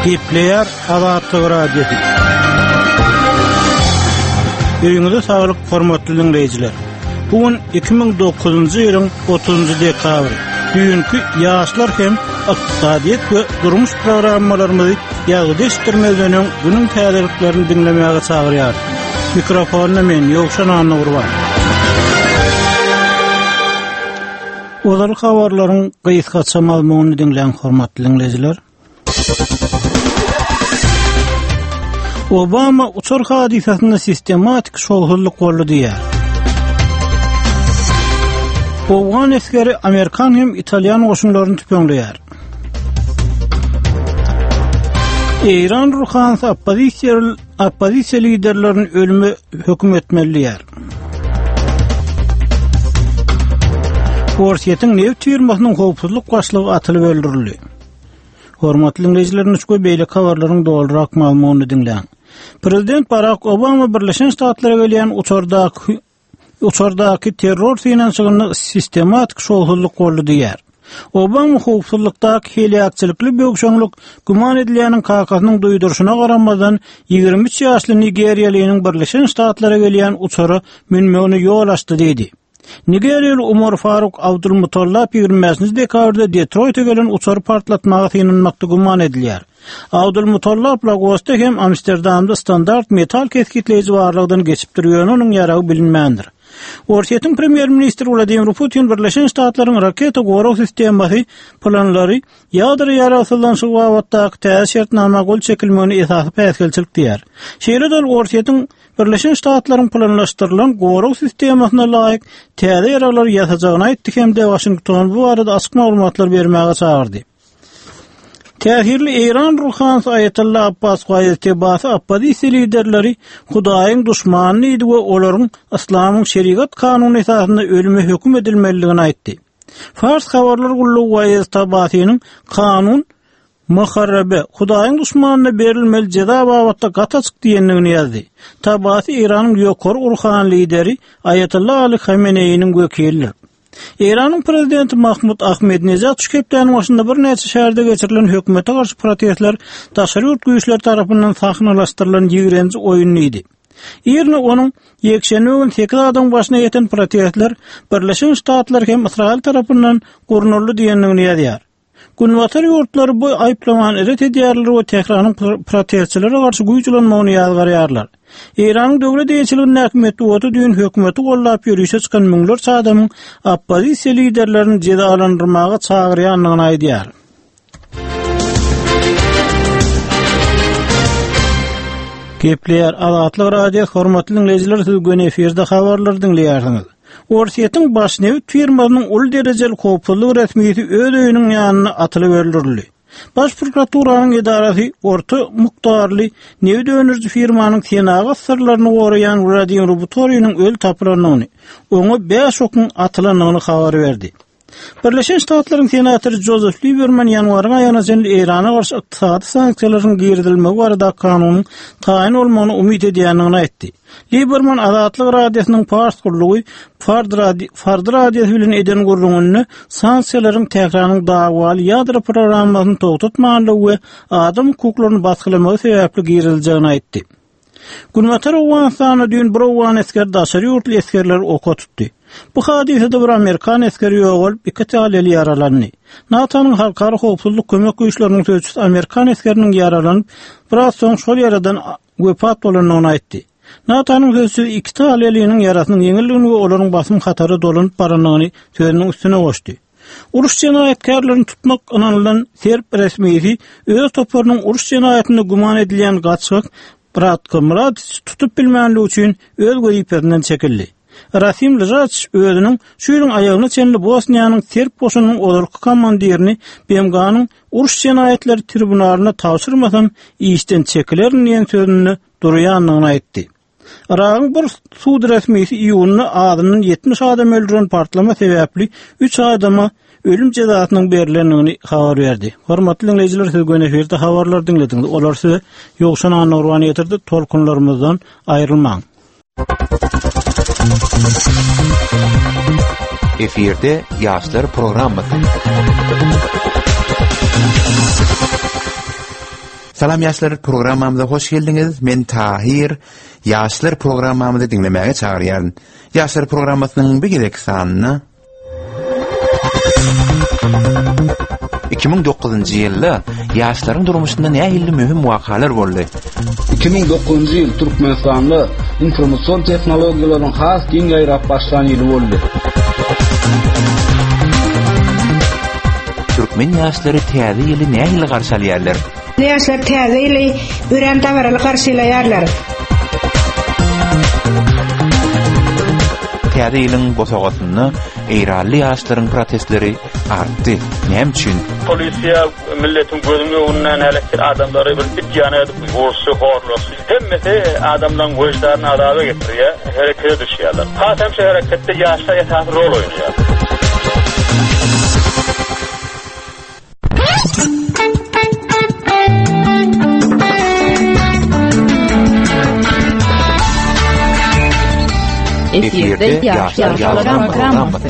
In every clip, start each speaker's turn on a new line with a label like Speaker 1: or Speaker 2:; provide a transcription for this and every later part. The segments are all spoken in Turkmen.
Speaker 1: Gepleýär Azatlyk radiosu. Öýüňizde saglyk hormatly dinleýijiler. Bugun 2009-njy ýylyň 30-njy dekabry. Bugünkü ýaşlar hem ykdysadyýet we durmuş programmalarymyzy ýagdaşdyrmagynyň günüň täzeliklerini dinlemäge çagyrýar. Mikrofonna men Ýowşan Anagurban. Olar habarlaryň gyýyska malumutyny dinleýän hormatly dinleýijiler. Obama uçur hadisasynda sistematik şolhullyk boldy diýär. Afgan eskeri Amerikan hem İtalyan goşunlaryny tüpeňleýär. İran ruhany oppozisiýa liderleriniň ölümi hökm etmeliyär. Forsiýetiň neft firmasynyň howpsuzlyk başlygy atylyp öldürildi. Hormatly dinleýijiler, şu beýle habarlaryň dolarak malumutyny dinleýän. Prezident Barack Obama Birleşen Ştatlara gelýän uçurdaky terror finansiýasyny sistematik şolhullyk boldy diýär. Obama howpsuzlykdaky heliýakçylykly böwşeňlik guman edilýäniň kakasynyň duýdurşyna garamadan 23 ýaşly Nigeriýalynyň Birleşen Ştatlara gelýän uçury minmegine ýol açdy dedi. Nigeriýaly Umar Faruk Abdulmutallab 20 dekabrda Detroit'e gelen uçury partlatmagy synanmakda guman edilýär. Abdulmutallab Lagosda hem Amsterdamda standart metal keskitleyici varlığından geçip duruyor, onun yarağı bilinmändir. Orsiýetiň premier ministri Vladimir Putin Birleşen Ştatlaryň raketa goraw sistematy planlary ýadyry ýarasylan şu wagtdaky täsirnama gol çekilmegini esasy päsgelçilik diýär. Şeýle-de Orsiýetiň Birleşen Ştatlaryň planlaşdyrylan goraw sistemasyna laýyk täze ýaralar ýasajagyny aýtdy hem de Washington bu arada açyk maglumatlar bermäge çagyrdy. Tähirli İran ruhanyny Ayatollah Abbas Ghaýetebasy oppozisiýa liderleri Hudaýyň duşmanyny idi we olaryň İslamyň şeriat kanuny esasynda ölüme hökm edilmeligini aýtdy. Fars habarlar gullugy Ghaýetabasynyň kanun muharrebe Hudaýyň duşmanyna berilmeli jeza babatda gataçyk diýenligini ýazdy. Tabasy İranyň ýokary ruhany lideri Ayatollah Ali Khamenei'niň wekili. İran'ın prezidenti Mahmud Ahmadinejad şükeplerinin başında bir neçe şehirde geçirilen hükümete karşı protestler daşary güýçler tarapyndan sahnalaşdyrılan 20-nji oyun idi. Ýerine onun ýekşenme gün 8 adam başına ýeten protestler Birleşen Ştatlar hem İsrail tarapyndan gurnurly diýenligini ýazýar. Günwatar ýurtlary bu aýplamany eret edýärler we Tehranyň protestçilere garşy güýçlenmegini ýazgarýarlar. İran'ın döwlet ýeçiliginiň häkimeti otu düýün hökümeti gollap ýürüýüşe çykan müňlerçe adamyň oppozisiýa liderlerini jezalandyrmaga çagyrýanlygyny aýdýar. Gepleýär Azatlyk radio hormatly dinleýijiler, siz gün efirde habarlar dinleýärsiňiz. Orsiýetiň baş neft firmasynyň ul derejeli howpsuzlyk resmiýeti öz öýüniň ýanyna atylyp öldürildi. Baş prokuraturasyň edarasy orta mukdarly neft öňürji firmanyň senaga sırlaryny goraýan Vladimir Putin'in öl tapylanyny, oňa 5 okun atylanyny habar berdi. Birleşen Ştatlaryň senatory Joseph Lieberman ýanwaryň aýyna Irana garşy ykdysady sanksiýalaryň giridilmegi barada kanunyň taýin bolmagyny umyt edýänligini aýtdy. Lieberman Azatlyk radiosynyň Fars gurlugy Fard radiosu bilen eden gurlugyny sanksiýalaryň tekrarlyň dagwaly ýadro programmasyny togtatmaganlygy we adam hukuklaryny baskylamagy sebäpli girilýäni aýtdy. Günwatar Awganistana düýün bir Awgan esker daşary ýurtly eskerler oka tutdy. Bu hadisede bir Amerikan eskeri ýogul 2 täzeli ýaralandy. NATO'nun halkara howpsuzlyk kömek güýçleriniň sözçüsü Amerikan eskeriniň ýaralanyp biraz soň şol ýaradan wepat bolanyny aýtdy. NATO'nun sözçüsü 2 täzeliniň ýarasynyň ýeňilligini we olaryň basym hatary dolanyp baranyny sözüniň üstüne goşdy. Uruş jenayetkarlaryny tutmak ananylan Serb resmiýeti öz toplarynyň uruş jenaýetinde guman edilýän gaçyk Bratko Mladic tutup bilmänligi üçin öz göýüperinden çekildi. Rasim Ljajic özüniň şu ýylyň aýagyna çenli Bosniýanyň Serb goşunynyň olarky komandirini BMG'nyň uruş jenaýetleri tribunalyna tapşyrmasam işden çekilerin diýen sözüni durýanlygyny aýtdy. Irak'ın bir sud resmiýeti iýunly adynyň 70 adam öldüren partlama sebäpli 3 adama ölüm cezasynyň berilenligini habar berdi. Hormatly dinleýijiler, siz gün efirde habarlar dinlediňiz. Olar size Ýowşan Anagurban ýetirdi. Tolkunlarymyzdan aýrylmaň.
Speaker 2: Efirde Ýaşlar programmasy. Salam ýaşlar, programmamyza hoş geldiňiz. Men Tahir. Ýaşlar programmamyzy dinlemäge çagyrýaryn. Ýaşlar programmasynyň bir gerek sanyny 2009-njy ýylda ýaşlaryň durmuşynda nähili mühim wakalar boldy.
Speaker 3: 2009-njy ýyl Türkmenistanda informasiýon tehnologiýalarynyň has giň ýaýrap başlan ýyly boldy.
Speaker 2: Türkmen ýaşlary täze ýyly nähili garşalýarlar?
Speaker 4: Ýaşlar täze ýyly ören tawaraly garşylaýarlar.
Speaker 2: Täze ýylyň bosagasyny eýrally ýaşlaryň protestleri artdy. Näme üçin?
Speaker 5: Polisiýa milletin gözüne önünden elektir adamları bir ýana edip gorşy horlasy. Hemmeti adamdan göçlerini adaga getirýär, herekete düşýärler. Hatem şu hereketde ýaşlar ýeterli rol oýnaýar.
Speaker 6: Efirde Ýaşlar programmasy.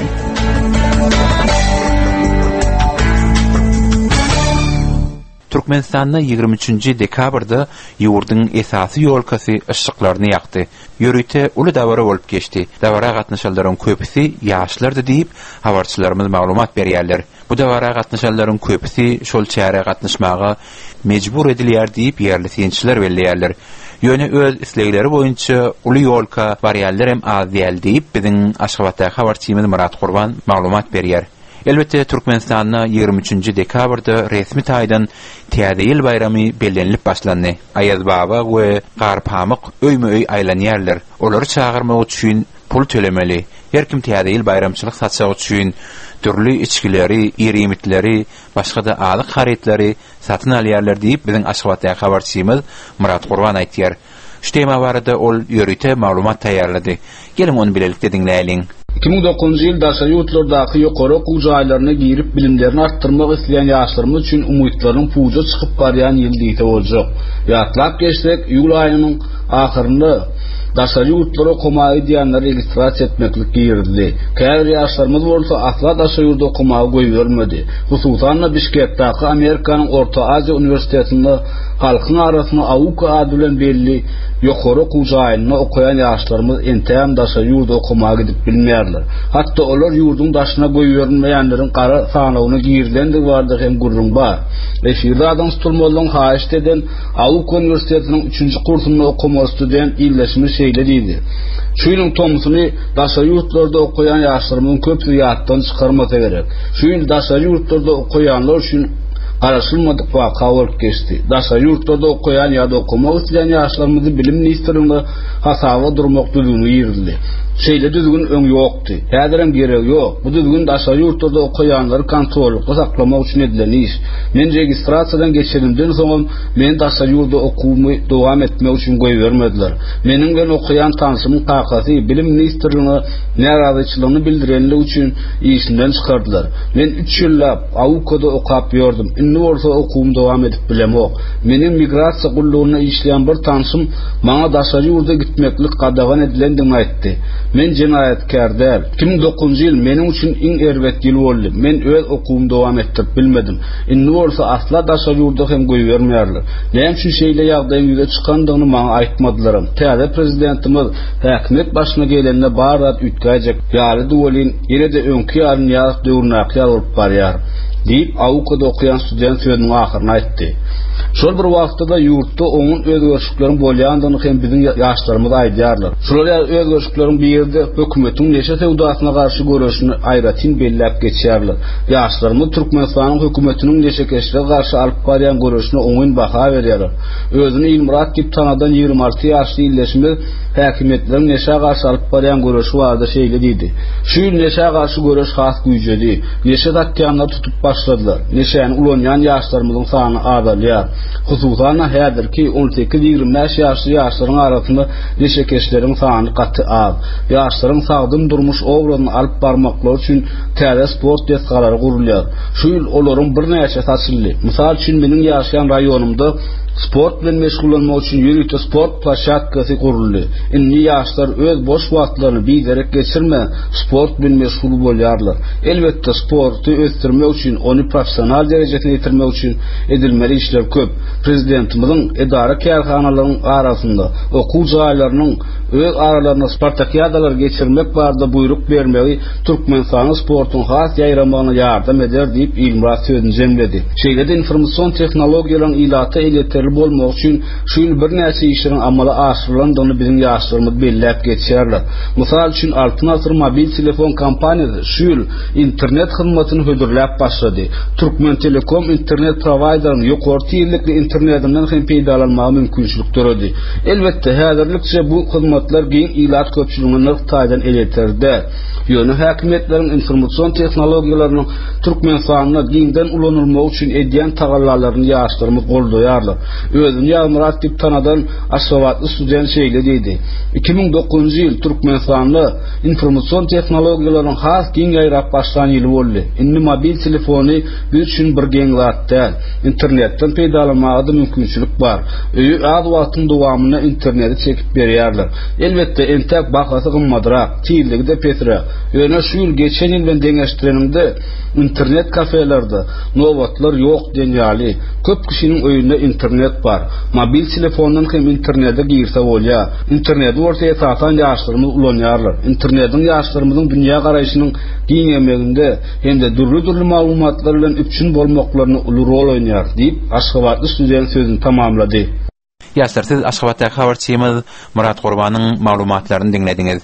Speaker 2: Türkmenistanda 23-nji dekabrda ýurdyň esasy ýolkasy ışıklaryny ýakdy. Ýörüte uly dawara bolup geçdi. Dawara gatnaşanlaryň köpüsi ýaşlardy diýip habarçylarymyz maglumat berýärler. Bu dawara gatnaşanlaryň köpüsi şol çäre gatnaşmaga mejbur edilýär diýip ýerli synçylar belleýärler. Ýöne öz islegleri boýunça uly ýolka barýarlar hem az diýil diýip biziň Aşgabatda habarçymyz Murat Gurban maglumat berýär. Elbette Türkmenistanda 23-nji dekabrda resmi taýdan Täze ýyl bayramy bellenilip başlandy. Aýaz baba we garpamyk öýme-öý aýlanýarlar. Olary çagyrmak üçin pul tölemeli. Herkim Täze ýyl bayramçylyk satjak üçin türlü içkileri, irimitleri, başga da alyk haritleri satyn alýarlar diýip biziň Aşgabatda habarçymyz Murat Gurban aýtýar. Şu tema barada ol ýörüte maglumat taýýarlady. Gelin onu bilelikde dinläýin.
Speaker 3: 2009-njy ýylda ýurtlardaky ýokary okuw jaýlaryna girip bilimlerini artdyrmak isleýän ýaşlarymyz üçin umytlaryň puja çykyp barýan ýyl diýse boljak. Ýatlap geçsek, ýyl aýynyň ahyrynda daşary ýurtlara okumagy diýenler registrasiýa etmeklik girildi. Käbir ýaşlarymyz bolsa asla daşary ýurtda okumagy goýbermedi. Hususan Bişkekdäki Amerikanyň Orta Aziýa Uniwersitetinde halkyň arasyna AUKA ady bilen belli ýokary okuw jaýyna okuyan ýaşlarymyz entäm daşary ýurtda okumagy gidip bilmeýärler. Hatda olar ýurduň daşyna goýbermeýänleriň gara sanawyna girilendik bardyk hem gurrun bar. Efirde adam tutulmalyň haýyş eden AUKA Uniwersitetiniň 3-nji kursyny okumak student illeşimi şeýle diýdi. Şu ýylyň tomsuny daşary ýurtlarda okuyan ýaşlarymyň köpüsi ýatdan çykarmasa gerek. Şu ýyl daşary ýurtlarda okuyanlar üçin araşdyrmadyk waka bolup geçdi. Daşary ýurtlarda okuyan ýa-da okumak isleýän ýaşlarymyzy bilim ministrligiňe hasaba durmak düzgün ýerildi. Şeýle düzgün öň ýokdy. Häzirem gerek ýok. Bu düzgün daşary ýurtlarda okuyanlary kontrolykda saklamak üçin edilen iş. Men registrasiýadan geçirimden soň men daşary ýurtda okuwmy dowam etmek üçin goýbermediler. Meniň bilen okuyan tanşymyň takasy bilim ministrligiňe narazyçylygyny bildirenlik üçin işinden çykardylar. Men 3 ýyllap AUKA'da okap ýordum. Indi bolsa okuwym dowam edip bilemok. Meniň migrasiýa gullugyna işleýän bir tanşym maňa daşary ýurtda gitmeklik gadagan edilendigini aýtdy. Men jinayatkar däl. 2009-njy ýyl meniň üçin iň erbet ýyl boldy. Men öz okuwumy dowam etdirip bilmedim. Indi bolsa asla daşary ýurtda hem goýbermeýärler. Näme üçin şeýle ýagdaýyň ýüze çykandygyny maňa aýtmadylar. Täze prezidentimiz häkimet başyna gelende barat ütgäjek. Ýaly dowlyn ýere-de öňki ýaryn ýaş döwrüne alyp barýar. Diýip AUKA'da okuyan student sözüniň ahyryny aýtdy. Şol bir wagtda ýurtda oňun özgörüşikleri bolýandygyny hem biziň ýaşlarymyz aýdýarlar. Şol özgörüşiklerin birinde hökümetiň neşe sewdasyna garşy görüşini aýratyn belläp geçýärler. Ýaşlarymyz Türkmenistanyň hökümetiniň neşekeşlige garşy alyp barýan görüşine oňun baha berýärler. Özüni İlmurat diýip tanadan 26 ýaşly illeşimi häkimetleriň neşe garşy alyp barýan görüşi barada şeýle diýdi. Şu neşe garşy görüş has güýjedi. Neşe datyanlar tutup başladylar. Neşäni ulanýan ýaşlarymyzyň sany azalýar. Hususan häzirki 18-25 ýaşly ýaşlaryň arasynda neşekeşleriň sany gaty az. Ýaşlaryň sagdym durmuş obrazyny alyp barmaklar üçin täze sport desgalary gurulýar. Şu ýyl olaryň bir näçe saçyly. Mysal üçin meniň ýaşaýan raýonumda sport bilen meşgullanmak üçin ýürüýte sport plaşatkasy kuruldy. Indi ýaşlar öz boş wagtlaryny biderek geçirme, sport bilen meşgul bolýarlar. Elbetde sporty ösdürmek üçin, ony professional derejesine ýetirmek üçin edilmeli işler köp. Prezidentimiziň edara kärhanalygynyň arasynda okuw jaýlarynyň öz aralaryna spartakiadalar geçirmek barada buyruk bermegi Türkmenistanyň sportuň has ýaýramagyna ýardam eder diýip Ilmaz sözüni jemledi. Şeýlede informasyon tehnologiýalaryň ilaty eletleri bolmak üçin şu ýyl bir näçe işleriň amala aşyrylandygyny biziň ýaşlarymyz belläp geçýärler. Mysal üçin Altyn Asyr mobil telefon kompaniýasy şu ýyl internet hyzmatyny hödürläp başlady. Türkmen Telekom internet providerynyň ýokary tyrlikli internetinden hem peýdalanmagy mümkinçilik töredi. Elbetde häzirlikçe bu hyzmatlar giň ilat köpçüligini taýdan eleterde. Ýöne häkimetleriň informasyon tehnologiýalarynyň Türkmenistanyna giňden ulanylmagy üçin edýän tagallalaryny ýaşlarymyz goldaýarlar. Özüni ýalmyrat diýip tanadan aşgabatly student şeýle diýdi. 2009-njy ýyl Türkmenistanyna informasyon tehnologiýalarynyň has giň ýaýrap başlan ýyly boldy. Indi mobil telefony biz üçin bir geň zatda. Internetden peýdalanmagy mümkinçilik bar. Öýü az wagtyň dowamyna interneti çekip berýärler. Elbetde entek bahasy gymmadyraq, tiyilligi de pesiraq. Ýöne şu ýyl geçen ýyl bilen deňeşdireninde internet kafelerde nowatlar ýok denýäli. Köp kişiniň öýünde internet bar. Mobil telefondan hem internete girse bolýar. Interneti ortaya satan ýaşlarymyz ulanýarlar. Internetin ýaşlarymyzyň dünýä garaýşynyň giňemeginde hemde durly maglumatlar bilen üçin bolmaklaryny uly rol oýnýar diýip Aşgabatly student sözüni tamamlady.
Speaker 2: Ýaşlar, siz Aşgabatda habarçymyz Murat Gurbanyň maglumatlaryny dinlediňiz.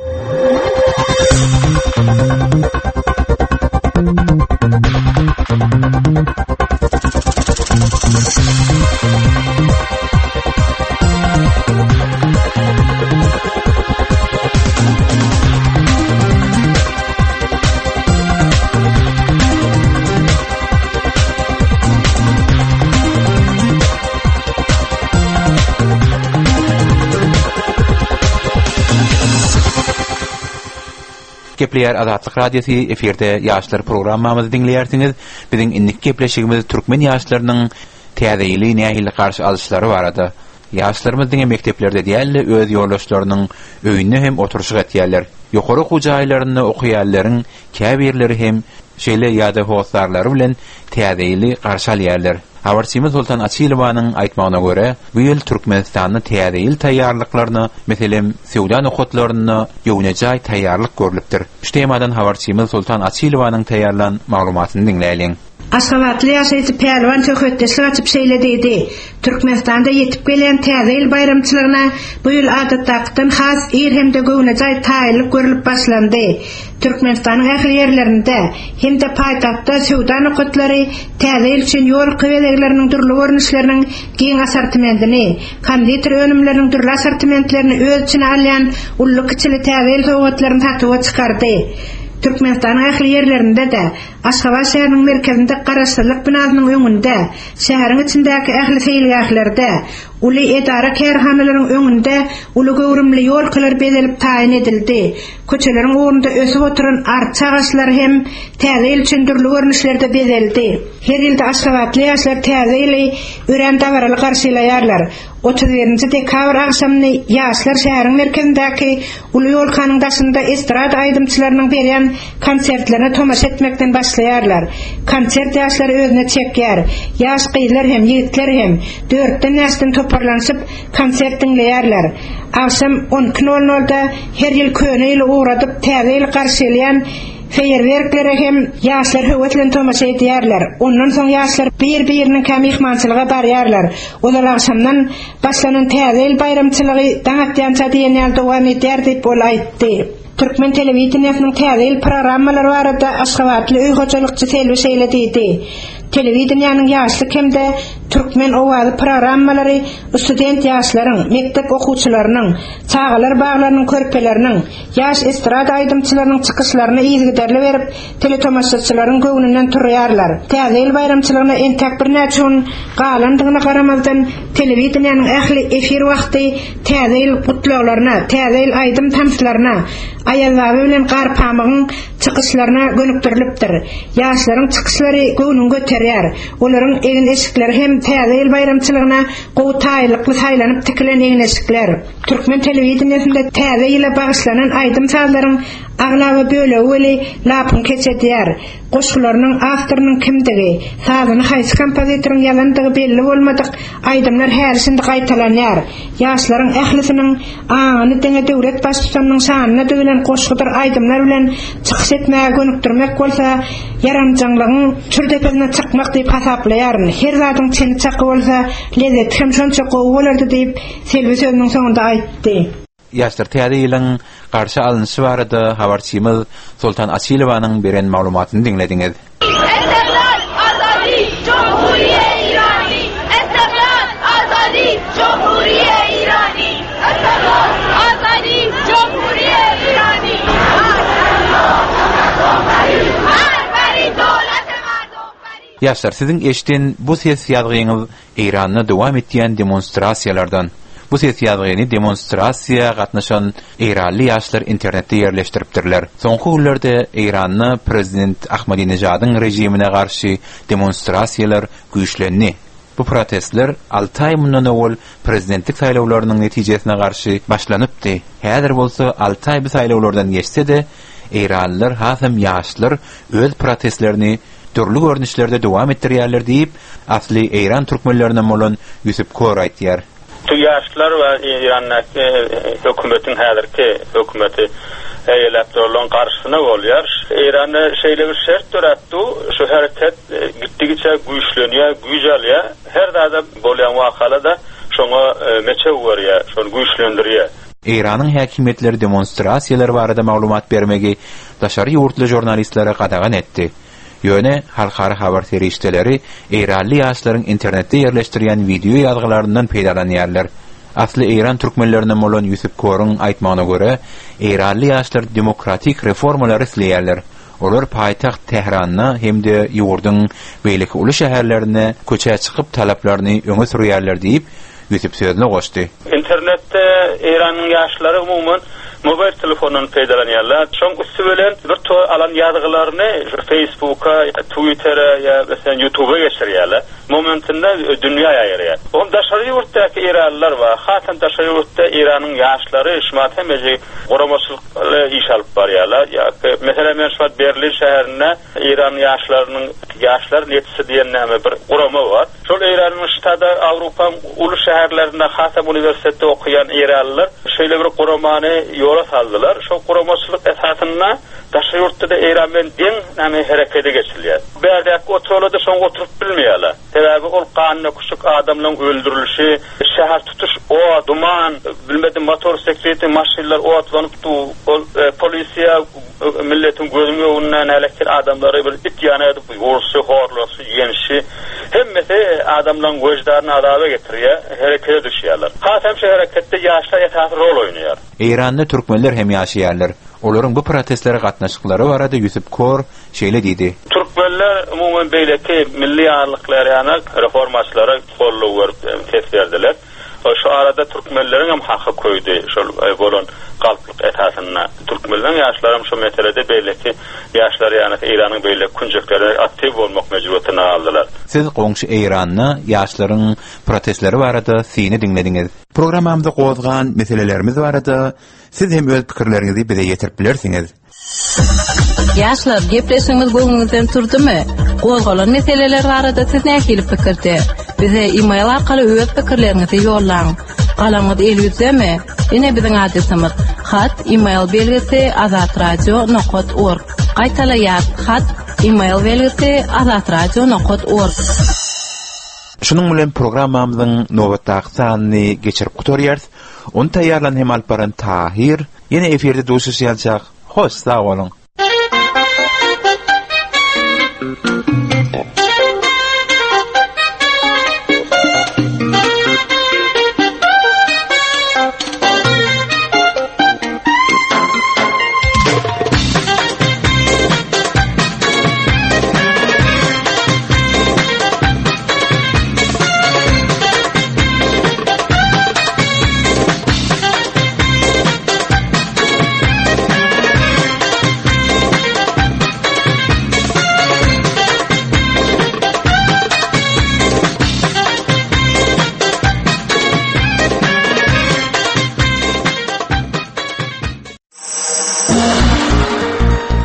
Speaker 2: Gepleýär Azatlyk Radiosu eferde ýaşlar programmamyzy dinleýärsiňiz. Biziň innik gepleşigimiz türkmen ýaşlarynyň täzeýli nähili garşy alyşlary barada. Ýaşlarymyz diňe mekteplerde diýäl öz ýoldaşlarynyň öýüne hem oturuşyk etýärler. Ýokary okuw jaýlaryny okuýarlaryň käbirleri hem şeýle ýa-da howsarlary bilen täzeýli garşy alýarlar. Habarçymyz Sultan Açylowanyň aýtmagyna görä, bu ýyl Türkmenistanyň täzeýil taýýarlyklaryny, meselem Sudan okutlaryny ýöwnejäj taýýarlyk görülipdir. Şu temadan habarçymyz Sultan Açylowanyň taýýarlan maglumatyny dinleýäliň.
Speaker 4: Aşgabatly ýaşaýjy Pelwan töhütdesi açyp şeýlediydi. Türkmenistanda ýetip gelen täzeýil bayramçylygyna bu ýyl adatdan has hemde göwnejäj taýýarlyk görülip başlandy. Türkmenistanyň ähli ýerlerinde hemde paýtagtda Sudan okutlary täzeýil üçin ýol kybeleleriniň durly görnüşleriniň giň asortimentini, konditer önümleriniň durly asortimentlerini öz içine alýan ulluq içili täzeýil sowgatlaryny satýa çykardy. Türkmenistanyň ähli ýerlerinde de Aşgabat şäheriniň merkezinde Garaşlyk binasynyň öňünde, şäheriň içindäki ähli feýilgählerde, uly edara kärhanalaryň öňünde uly gowrumly ýolkalar bezelip taýin edildi. Köçeleriň orunda ösüp oturan arça agaçlar hem täzeýil üçin durly görnüşlerde bezeldi. Her ýylda Aşgabatly ýaşlar täzeýili ören dawaraly garşylaýarlar. 31 dekabr akşamyny ýaşlar şäheriň merkezindäki uly ýolkanyň daşynda estrada aýdymçylarynyň berýän konsertlerine tomaşa etmekden başlaýarlar. Konsert ýaşlar özüne çekýär. Ýaş gyzlar hem ýigitler hem 4 näsden toparlanyp konsert dinleýärler. Akşam 10:00-da her ýyl köne ýyly uğradyp täzeýil garşylayan feýerwerklere hem ýaşlar höwetlen tomaşa edýärler. Ondan soň ýaşlar bir-biriniň kämihmançylyga barýarlar. Olar akşamdan başlanan täzeýil bayramçylygy daňatýança diýen ýaly dowam edýär diýip ol aýtdy. Türkmen telewizionynyň täzeýil programmalary barada Aşgabatly öýhoçalykçy Selvi şeýlediydi. Telewizionyanyň ýaşlyk hemde türkmen owazy programmalary student ýaşlaryň, mektep okuwçylarynyň, çağalar baglarynyň körpeleriniň, ýaş estrada aýdymçylarynyň çykyşlaryny ýygyderli berip, teletomaşaçylaryň göwnünden turýarlar. Täzeýil bayramçylygyna entek bir näçe galandygyna garamazdan telewizionyanyň ähli efir wagty täzeýil gutlaglaryna, täzeýil aýdym tamslaryna, aýallary bilen garpamygyň çıkışlarına gönükdirilipdir. Yaşlaryň çıkışlary göwnüň göterýär. Olaryň egin eşikleri hem täze ýyl bayramçylygyna gowy taýlykly saýlanyp tikilen egin eşikler. Türkmen telewizionyasynda täze ýyla bagyşlanan aýdym sazlaryň aglawy bölegi weli lapyn keçedýär. Goşgularynyň awtorynyň kimdigi, sazyny haýsy kompozitoriň ýalandygy belli bolmadyk aýdymlar härisinde gaýtalanýar. Yaşlaryň ählisiniň aňyny deňe döwlet başçysynyň şanyna döwülen goşgudur aýdymlar bilen çykyş etmäge gönükdirmek bolsa, yaramjaňlygyň türdepine çykmak diýip hasaplaýar. Her zadyň çeni çaky bolsa, lezzet hem şonça gowy bolardy diýip selbi sözüniň soňunda aýtdy.
Speaker 2: Yaşlar täze ýylyň garşy alynşy barada habarçymyz Sultan Asylowanyň beren maglumatyny dinlediňiz.
Speaker 7: Istiqlal, azadi, Cumhuriye İrani. Istiqlal, azadi, Cumhuriye İrani. Istiqlal, azadi, Cumhuriye İrani.
Speaker 2: Yaşlar, sizin eşitden bu ses ýazgyňyz Iranda dowam etýän demonstrasiýalardan. Bu ses ýazgyny demonstrasiýa gatnaşan Iranly ýaşlar internetde ýerleşdiripdirler. Soňky günlerde Iranyň prezident Ahmadinejadyň rejimine garşy demonstrasiýalar güýçlendi. Bu protestler 6 ay mundan owul prezidentlik saýlawlarynyň netijesine garşy başlanypdy. Häzir bolsa 6 ay bu saýlawlardan geçse-de Iranlylar hasam ýaşlar öz protestlerini türlü görnüşlerde dowam etdirýärler diýip asly Iran türkmenlerinden bolan Yusuf Kor aýtýar.
Speaker 5: Yaşlar ve İran'daki hükümetin häzirki hükümeti eýelipdirlen garşysyna bolýar. İran'a şeýle bir şert töretdi, şu hereket gitdigiçe güýçlenýär, güýjelýär. Her dada bolýan wakalada şoňa meçe berýär, şonu güýçlendirýär.
Speaker 2: Iranyň häkimetleri demonstrasiýalar barada maglumat bermegi daşary ýurtly jurnalistlere gadagan etdi. Ýöne halkara habar serişdeleri Iranly ýaşlaryň internetde ýerleşdirýän video ýazgylарyndan peýdalanýarlar. Asly Iran türkmenlerinden bolan Yusuf Kor'un aýtmagyna görä, Iranly ýaşlar demokratik reformalary isleýärler. Olar paýtaxt Tehranyna hemde ýurduň beýleki uly şäherlerine köçe çykyp talaplaryny öňe sürýärler diýip Yusuf sözüne goşdy.
Speaker 5: İnternetde Iranyň ýaşlary umumyň mobil telefonundan peýdalanýarlar. Şoň üstü bilen bir alan ýazgylaryny Facebook'a, Twitter'a ýa mesela YouTube'a geçirýärler. Momentinde dünýä ýaýrýar. Onda daşary ýurtdaky Iranlylar we hatam daşary ýurtda Iranyň ýaşlary işmat hemji goramaçylykly iş alyp barýarlar. Ýa-ki mesela men şu Berlin şäherine İran ýaşlarynyň ýaşlar netisi diýen näme bir gorama bar. Şol Iranyň ştada Awropa uly şäherlerinde hatam uniwersitetde okuyan Iranlylar şeýle bir goramany yola saldylar. Şo goramaçylyk esasyna daşary ýurtda Iran bilen deň näme herekete geçilýär. Bärdäki oturlada şoň oturup bilmeýärler. Sebäbi ol ganyna küçük adamlaryň öldürilişi, şäher tutuş, o duman, bilmedim motor sekreti, maşinler o atlanıpdy, polisiýa milletin gözüne önünden elektir adamlary bir it ýanyp, gorsy, horlasy, ýenşi, hemmesi adamlaryň göjdaryny adaga getirýär, herekete düşýärler. Hatam şu hereketde ýaşlar ýetäýär rol oýnaýar.
Speaker 2: Iranda türkmenler hem ýaşaýarlar. Olaryň bu protestlere gatnaşyklary barada Yusuf Kor şeýle diýdi.
Speaker 5: Türkmenler umumyň beýleki milli ýanlyklary ýa-ni reformaçylara golluk berip tesberdiler. Şu arada Türkmenleriň hem haky koýdy. Şol bolan galplyk esasyna Türkmenleriň ýaşlarym şu meselede beýleki ýaşlar ýa-ni Iranyň beýleki kunjukları aktiv bolmak mejburiýetine aldylar.
Speaker 2: Siz goňşy Iranyň ýaşlaryň protestleri barada syny dinlediňiz. Programamda gozgan meselelerimiz barada siz hem öz pikirleriňizi bize ýetirip bilersiňiz.
Speaker 6: Yaşlar, gepreşiňiz göňüňizden turdymy? Gozgalan meseleler barada siz nähili pikirde? Bize e-mail arkaly öz pikirleriňizi ýollaň. Galaňyz elbetmi? Ine biziň adresimiz hat e-mail belgisi azatradio.org. Gaýtalaýar hat e-mail belgisi azatradio.org.
Speaker 2: Şunun bilen programmamyzyň nowatdaky sanyny geçirip gutarýarys. Onu taýýarlan hem alparan Tahir ýene eferde duşuşýarjak. Hoş, sağ olun.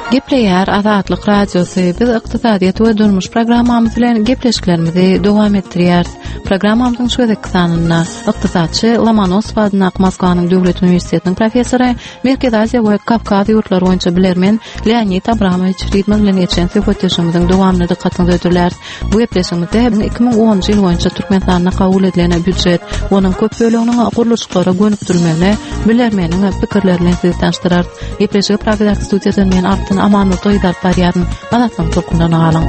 Speaker 6: Gepleýär Azatlyk Radiosu biz ykdysadyýat we durmuş programmamyz bilen gepleşiklerimizi dowam etdirýäris. Programmamyzyň şöhretli sanyna ykdysadçy Lomonosov adına Moskwanyň Döwlet Uniwersitetiniň professory, Merkez Aziýa we Kavkaz ýurtlary boýunça bilermen Leonid Abramovich Friedman bilen geçen söhbetleşigimiziň dowamyny dikkatyňyza öýdürler. Bu gepleşigimizde 2010 ýyl boýunça Türkmenistanda kabul edilen büdjet, onuň köp böleginiň guruluşlara gönükdirilmegine bilermeniň pikirlerini sizi tanıştyrar. Gepleşigi Pragada studiýadan men artyn amanat oýdar barýaryn Anatlyň tokundan alan.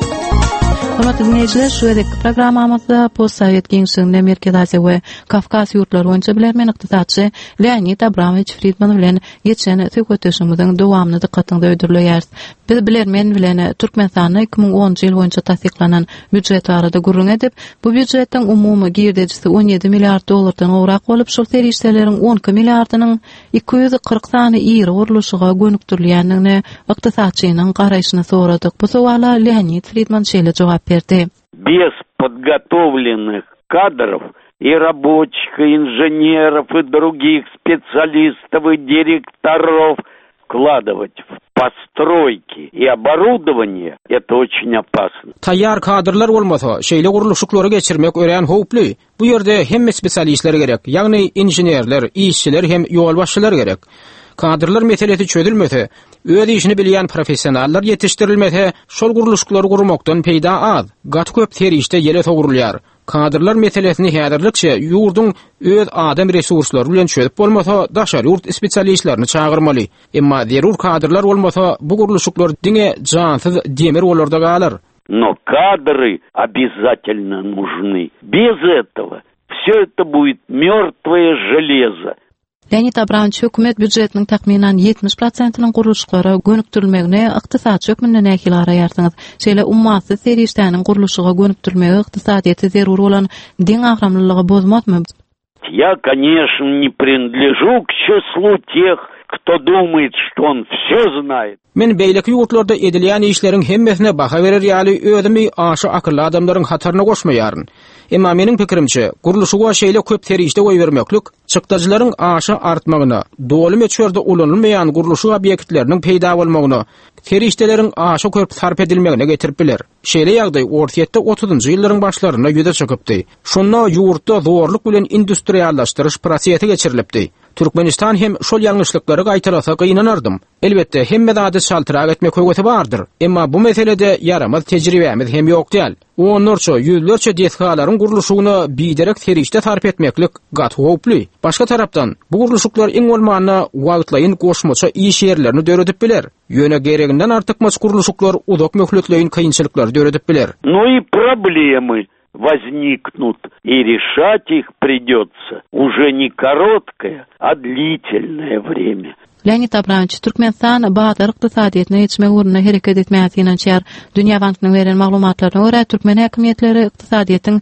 Speaker 6: Hormatly dinleýijiler, şu edeki programmamyzda postsovet geňçiliginde Merkez Aziýa we Kavkaz ýurtlary boýunça bilermen ykdysadçy Leonid Abramovich Friedman bilen geçen söhbetleşigimiziň dowamyny dikkatyňyza öýdürler. Biz bilermen bilen Türkmenistanyň 2010 ýyl boýunça tasdiklanan büdjet arada gurrun edip, bu büdjetden umumy girdejisi 17 milliard dollardan ograk bolup, şol terişdeleriň 10 milliardynyň 240 sany ýyry guruluşyga gönükdirilýändigini ykdysadçynyň garaýşyny soradyk. Bu sowala Leonid Friedman şeýle jogap berdi.
Speaker 8: Без подготовленных кадров и рабочих, и инженеров, и других специалистов, и директоров вкладывать в постройки и оборудование — это очень опасно.
Speaker 9: Tayyar kadrlar bolmasa, şeýle guruluşyklary geçirmek ören howply. Bu ýerde hem spesialistler gerek, ýagny injenerler, işçiler hem ýol başçylar gerek. Kadrlar meselesi çözülmese, öz işini bilýän professionallar yetişdirilmese, şol guruluşyklary gurmakdan peýda az, gaty köp terişde ýele togurulýar. Kadrlar meselesini häzirlikçe ýurduň öz adam resurslary bilen çözüp bolmasa, daşary ýurt spesialistlerini çağırmaly. Emma zerur kadrlar bolmasa, bu guruluşyklar diňe jansyz demir bolarda galar.
Speaker 8: Но кадры обязательно нужны. Без этого все это будет мёртвое железо.
Speaker 6: Leonid Abramovich hökümet büdjetiniň takminan 70%-nyň guruluşlara gönükdirilmegine ykdysatçy hökümden nähili araýarsyňyz. Şeýle ummatly serişdäniň guruluşyga gönükdirilmegi ykdysadyýaty zerur bolan diň agramlylygy bozmazmy?
Speaker 8: Я, конечно, не принадлежу к числу тех, кто думает, что он все знает.
Speaker 9: Men beýleki ýurtlarda edilýän işleriň hemmesine baha berer ýaly özümi aşy akylly adamlaryň hatyryna goşmaýaryn. Emma meniň pikirimçe, guruluşyga şeýle köp terişde goý bermeklik, çykdagylaryň aşy artmagyna, doly meçherde ulanylmaýan guruluşy obýektleriniň peýda bolmagyna, terişdeleriň aşy köp sarp edilmegine getirip biler. Şeýle ýagdaý ortaýetde 30-njy ýyllaryň başlaryna ýüze çykypdy. Şonda ýurtda zorluk bilen industriallaşdyryş prosesi geçirilipdi. Türkmenistan hem şol ýalňyşlyklary gaýtarasa gynanardım. Elbetde hemme zady şaltyrak etmek höwgeti bardyr. Emma bu meselede yaramaz tejribemiz hem ýok däl. Onlarça ýüzlerçe deskalaryň guruluşyny biderek terişde sarp etmeklik gaty howply. Başga tarapdan bu guruluşyklar iň bolmany wagtlaýyn goşmaça iş ýerlerini döredip biler. Ýöne gereginden artyk maç guruluşyklar uzak möhletleýin kynçylyklary döredip biler.
Speaker 8: Ну и проблемы возникнут, и решать их придется уже не короткое, а длительное время.
Speaker 6: Leonid Abramovich Türkmenistan bazar ykdysadyýatyny ýetişmek ugrunda hereket etmäsi inançýar. Dünýä bankynyň beren maglumatlaryna görä, Türkmen häkimetleri ykdysadyýatyň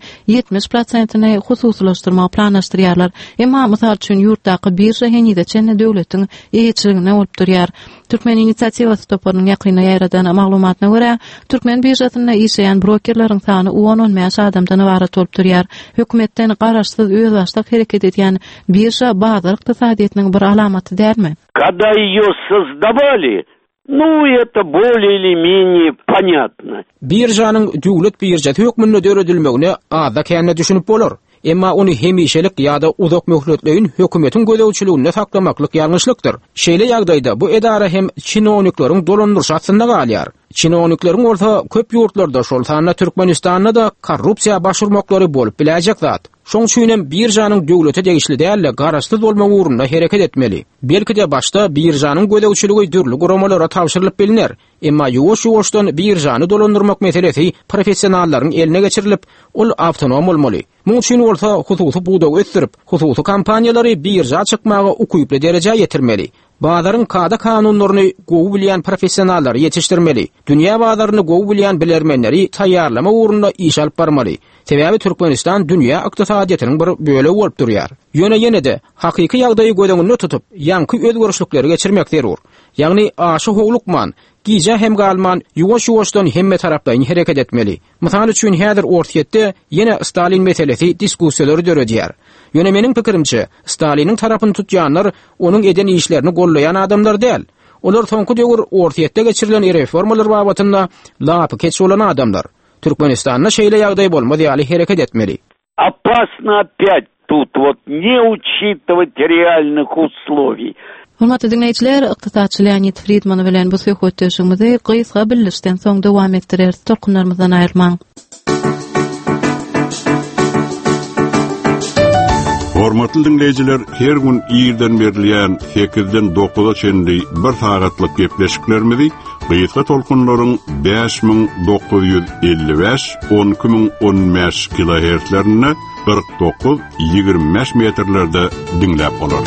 Speaker 6: 70%-ny hususlaşdyrmagy planlaşdyrýarlar. Emma mysal üçin ýurtdaky birja henide çenne döwletiň eýetçiligine bolup durýar. Türkmen inisiatiwasy toparynyň ýaklyna ýaradan maglumatyna görä, Türkmen birjasynda işleýän brokerlaryň sany 10-15 adamdan ibarat bolup durýar. Hökümetden garaşsyz öz başlyk hereket etýän birja bazar ykdysadyýatynyň bir alamaty dälmi?
Speaker 8: Когда ее создавали, это более или менее понятно.
Speaker 9: Birjanyň döwlet birjasy hökmünde döredilmegine azda känne düşünüp bolar. Emma onu hemişelik ýa-da uzak möhletleýin hökümetiň gözegçiliginde saklamaklyk ýalňyşlykdyr. Şeýle ýagdaýda bu edara hem çinowniklaryň dolandyryş atynda galýar. Çinowniklaryň orta köp ýurtlarda şol sanyna Türkmenistanda da korrupsiýa başurmaklary bolup biläjek zat. Şoň üçin birjanyň döwlete degişli däl, garaşsyz bolmagy ugrunda hereket etmeli. Belki de başda birjanyň gözegçiligi dürli guramalara tapşyrylyp biliner. Emma ýuwaş-ýuwaşdan birjany dolandyrmak meselesi professionallaryň eline geçirilip, ol awtonom bolmaly. Muň üçin orta hususy budag ötürip, hususy kampaniýalary birja çykmagy ukuyply derejä ýetirmeli. Bazarın kada kanunlaryny gowy bilýän professionallar ýetişdirmeli. Dünýä bazaryny gowy bilýän bilermenleri taýýarlama ugrunda iş alyp barmaly. Sebäbi Türkmenistan dünýä ykdysadyýatynyň bir bölegi bolup durýar. Ýöne ýene-de hakyky ýagdaýy gödeňinde tutup, ýanky özgörüşlikleri geçirmek zerur. Ýagny aşy howlukman, gije hem galman ýuwaş-ýuwaşdan hemme tarapdan hereket etmeli. Mysal üçin häzir ortaýetde ýene Stalin meselesi diskussiýalary döredýär. Ýöne meniň pikirimçe, Staliniň tarapyny tutýanlar onuň eden işlerini gollaýan adamlar däl. Olar soňky döwür ortaýetde geçirilen reformalar babatynda lapy keçip bolan adamlar. Türkmenistanda şeýle ýagdaý bolmady ýaly hereket etmeli.
Speaker 8: Опасно опять тут вот не учитывать реальных условий.
Speaker 6: Hormatly dinleýijiler, ykdysaçy Leonid Friedman bilen bu söhbetdeşigimizi gysga bildirişden soň dowam etdirer. Torkunlarymyzdan aýrylmaň.
Speaker 10: Hormatly dinleýijiler, her gün ýerden berilýän 8-den 9-a çenli 1 sagatlyk gepleşiklerimizi gysga tolkunlaryň 5955 12015 kHz-lerine 49-25 metrlerde dinläp bolar.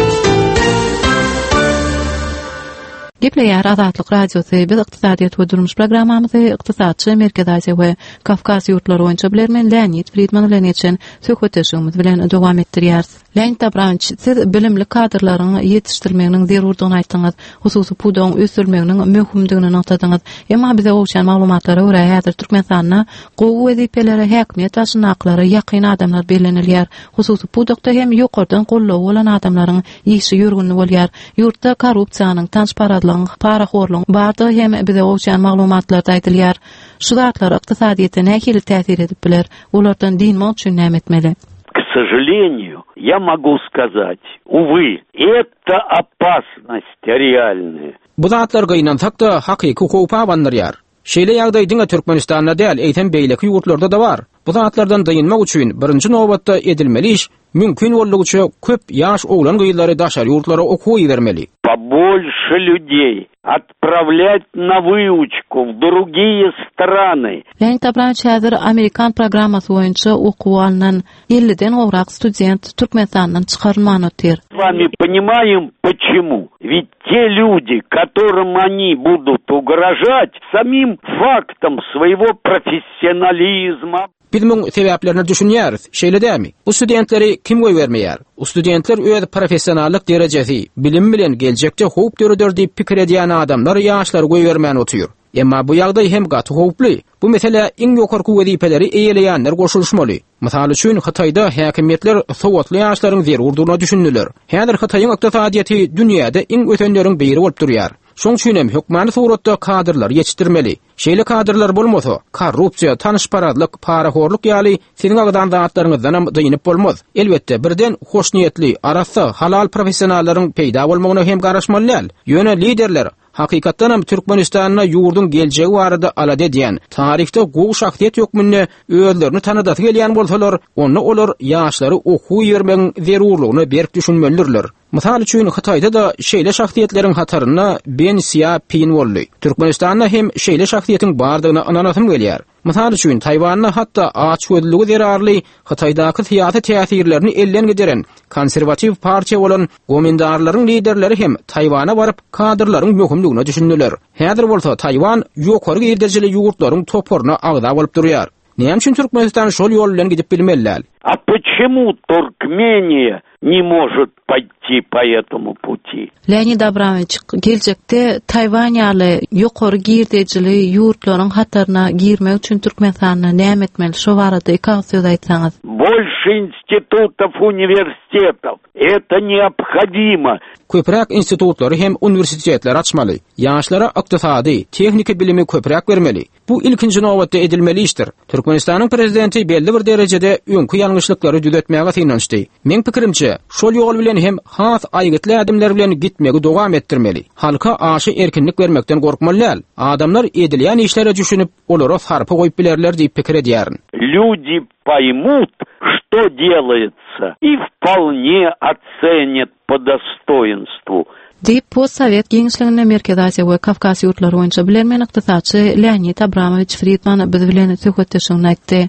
Speaker 6: Gepleýär Azatlyk radiosy biz ykdysadyýat we durmuş programmamyzy ykdysadçy Merkez Aziýa we Kafkas ýurtlary boýunça bilermen Leonid Friedman bilen geçen söhbetdeşigimiz bilen dowam etdirýäris. Leonid Abramowitch, siz bilimli kadrlaryň ýetişdirmeginiň zerurdygyny aýtdyňyz, hususy pudoň ösürmeginiň möhümdigini noktadyňyz. Emma bize owşan maglumatlara görä häzir Türkmenistanda gowy wezipelere häkimiýet aşnaklary ýakyn adamlar bellenilýär. Hususy pudokda hem ýokardan gollaw bolan adamlaryň ýeşi ýürgünli bolýar. Ýurtda korrupsiýanyň transparentlygyň, paraxorlygyň bardy hem bize owşan maglumatlarda aýdylýar. Şu zatlar ykdysadyýete nähili täsir edip biler? Olardan dinmek üçin näme etmeli?
Speaker 8: К сожалению, я могу сказать, увы, это опасность реальная.
Speaker 9: Bu zatlar gynansak da hakyky hukuk bandyryar. Şeýle ýagdaýdyňa Türkmenistanda däl, eýtem beýleki ýurtlarda da bar. Bu zatlardan daýynmak üçin birinji nowbatda edilmeli iş, mümkin boldugyça köp ýaş oglan gyýlary daşary ýurtlara okuwy bermeli.
Speaker 8: Побольше людей отправлять на выучку в другие страны.
Speaker 6: Leonid Abramowitch häzir Amerikan programmasy boýunça okuw alynan 50-den gowrak student Türkmenistandan çykarylmany ötýär.
Speaker 8: С вами понимаем почему? Ведь те люди, которым они будут угрожать самим фактом своего профессионализма.
Speaker 9: Biz muň sebäplerini düşünýäris. Şeýle dämi? Bu studentleri kim goý bermeýär? Bu studentler öz professionallyk derejesi, bilim bilen geljekde howp döredir diýip pikir edýän adamlar ýaşlary goý bermäni otýar. Emma bu ýagdaý hem gaty howply. Bu mesele iň ýokarky wezipeleri eýeleýänler goşulmaly. Mysal üçin Hitaýda häkimiýetler sowatly ýaşlaryň zerurdygyna düşündiler. Häzir Hitaýyň ykdysadyýaty dünýäde iň ötenleriň biri bolup durýar. Şoň üçin hem hökmany suratda kadrlar ýetişdirmeli. Şeýle kadrlar bolmasa, korrupsiýa, tanışparadlyk, paraxorlyk ýaly seniň agdan zatlaryňyzdan daýynyp bolmaz. Elbetde birden hoş niýetli, arasy halal professionallaryň peýda bolmagyna hem garaşmaly. Ýöne liderler hakykatdan hem Türkmenistanyna ýurdun geljegi barada alad edýän, tarihde gowy şahsiýet ýokmyny özlerini tanydasy gelýän bolsalar, onu olar ýaşlary okuw ýermegiň zerurlygyny berk düşünmelidirler. Mysal üçin Hitaýda da şeýle şahsiýetleriň hataryna Ben Xiaoping boldy. Türkmenistanda hem şeýle şahsiýetiň bardygyna ananasym gelýär. Mysal üçin Taýwanyň hatda açgözlügi zerarly Hitaýdaky syýasy täsirlerini elden gideren konserwatiw partiýa bolan gomendarlaryň liderleri hem Taýwana baryp kadrlaryň möhümligine düşündiler. Häzir bolsa Taýwan ýokarky ýerdejeli ýurtlaryň toporuna agda bolup durýar. Näme üçin Türkmenistan şol ýol bilen gidip bilmeliler?
Speaker 8: А почему Туркмения не может пойти по этому пути?
Speaker 6: Leonid Abramowitch, geljekde Taýwan ýaly ýokary girdejili ýurtlaryň hataryna girmek üçin Türkmenistanda näme etmeli? Şo barada iki söz aýtsaňyz.
Speaker 8: Больше институтов, университетов. Это необходимо.
Speaker 9: Köprek institutları hem universitetler açmaly. Ýaşlara ykdysady, tehnika bilimi köprek bermeli. Bu ilkinji nowatda edilmeli işdir. Türkmenistanyň prezidenti belli bir derejede öňkü ýalňyşlyklary düzeltmäge synançdy. Men pikirimçe, şol ýol bilen hem has aýgytly adamlar bilen gitmegi dowam etdirmeli. Halka aşy erkinlik bermekden gorkmaly. Adamlar edilýän işlere düşünüp, olara sarpy goýup bilerler diýip pikir edýär.
Speaker 8: Люди pоймут, что делается, и вполне оценят по достоинству.
Speaker 6: Diýip postsovet geňişligine Merkez Aziýa we Kafkas ýurtlary boýunça bilermen ykdysaçy Leonid Abramowitch Friedman biz bilen söhbetdeşigini aýtdy.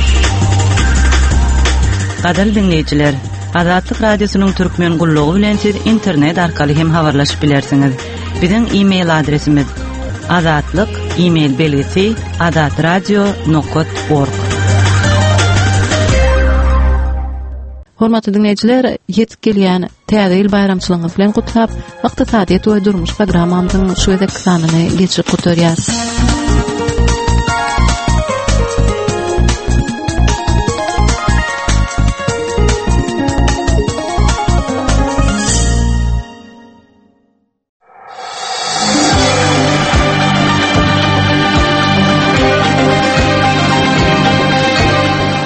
Speaker 11: Gaderli dinleýijiler, Azatlyk radiosynyň türkmen gullugy bilen siz internet arkaly hem habarlaşyp bilersiňiz. Biziň e-mail adresimiz azatlyk@azatiradio.org. Hormatly dinleýijiler, ýetip gelýän täze ýyl bayramçylygyňyz bilen gutlap, ykdysadyýet we durmuş programmamyzyň şu edek sanyny geçirip gutarýar.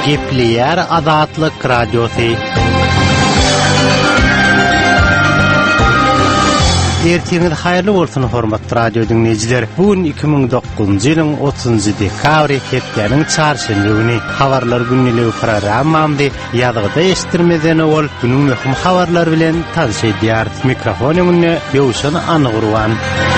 Speaker 12: Gepleýär Azatlyk Radiosy. Erteniz hayırlı bolsun hormatly radio dinleyijiler. Bugün 2009-njy ýylyň 30-njy dekabry hepdeniň çarşamba güni habarlar günniligi programmamdy ýadygda eşitdirmeden ol günüň möhüm habarlary bilen tanışýar. Mikrofonyny Ýowşan Anygurwan.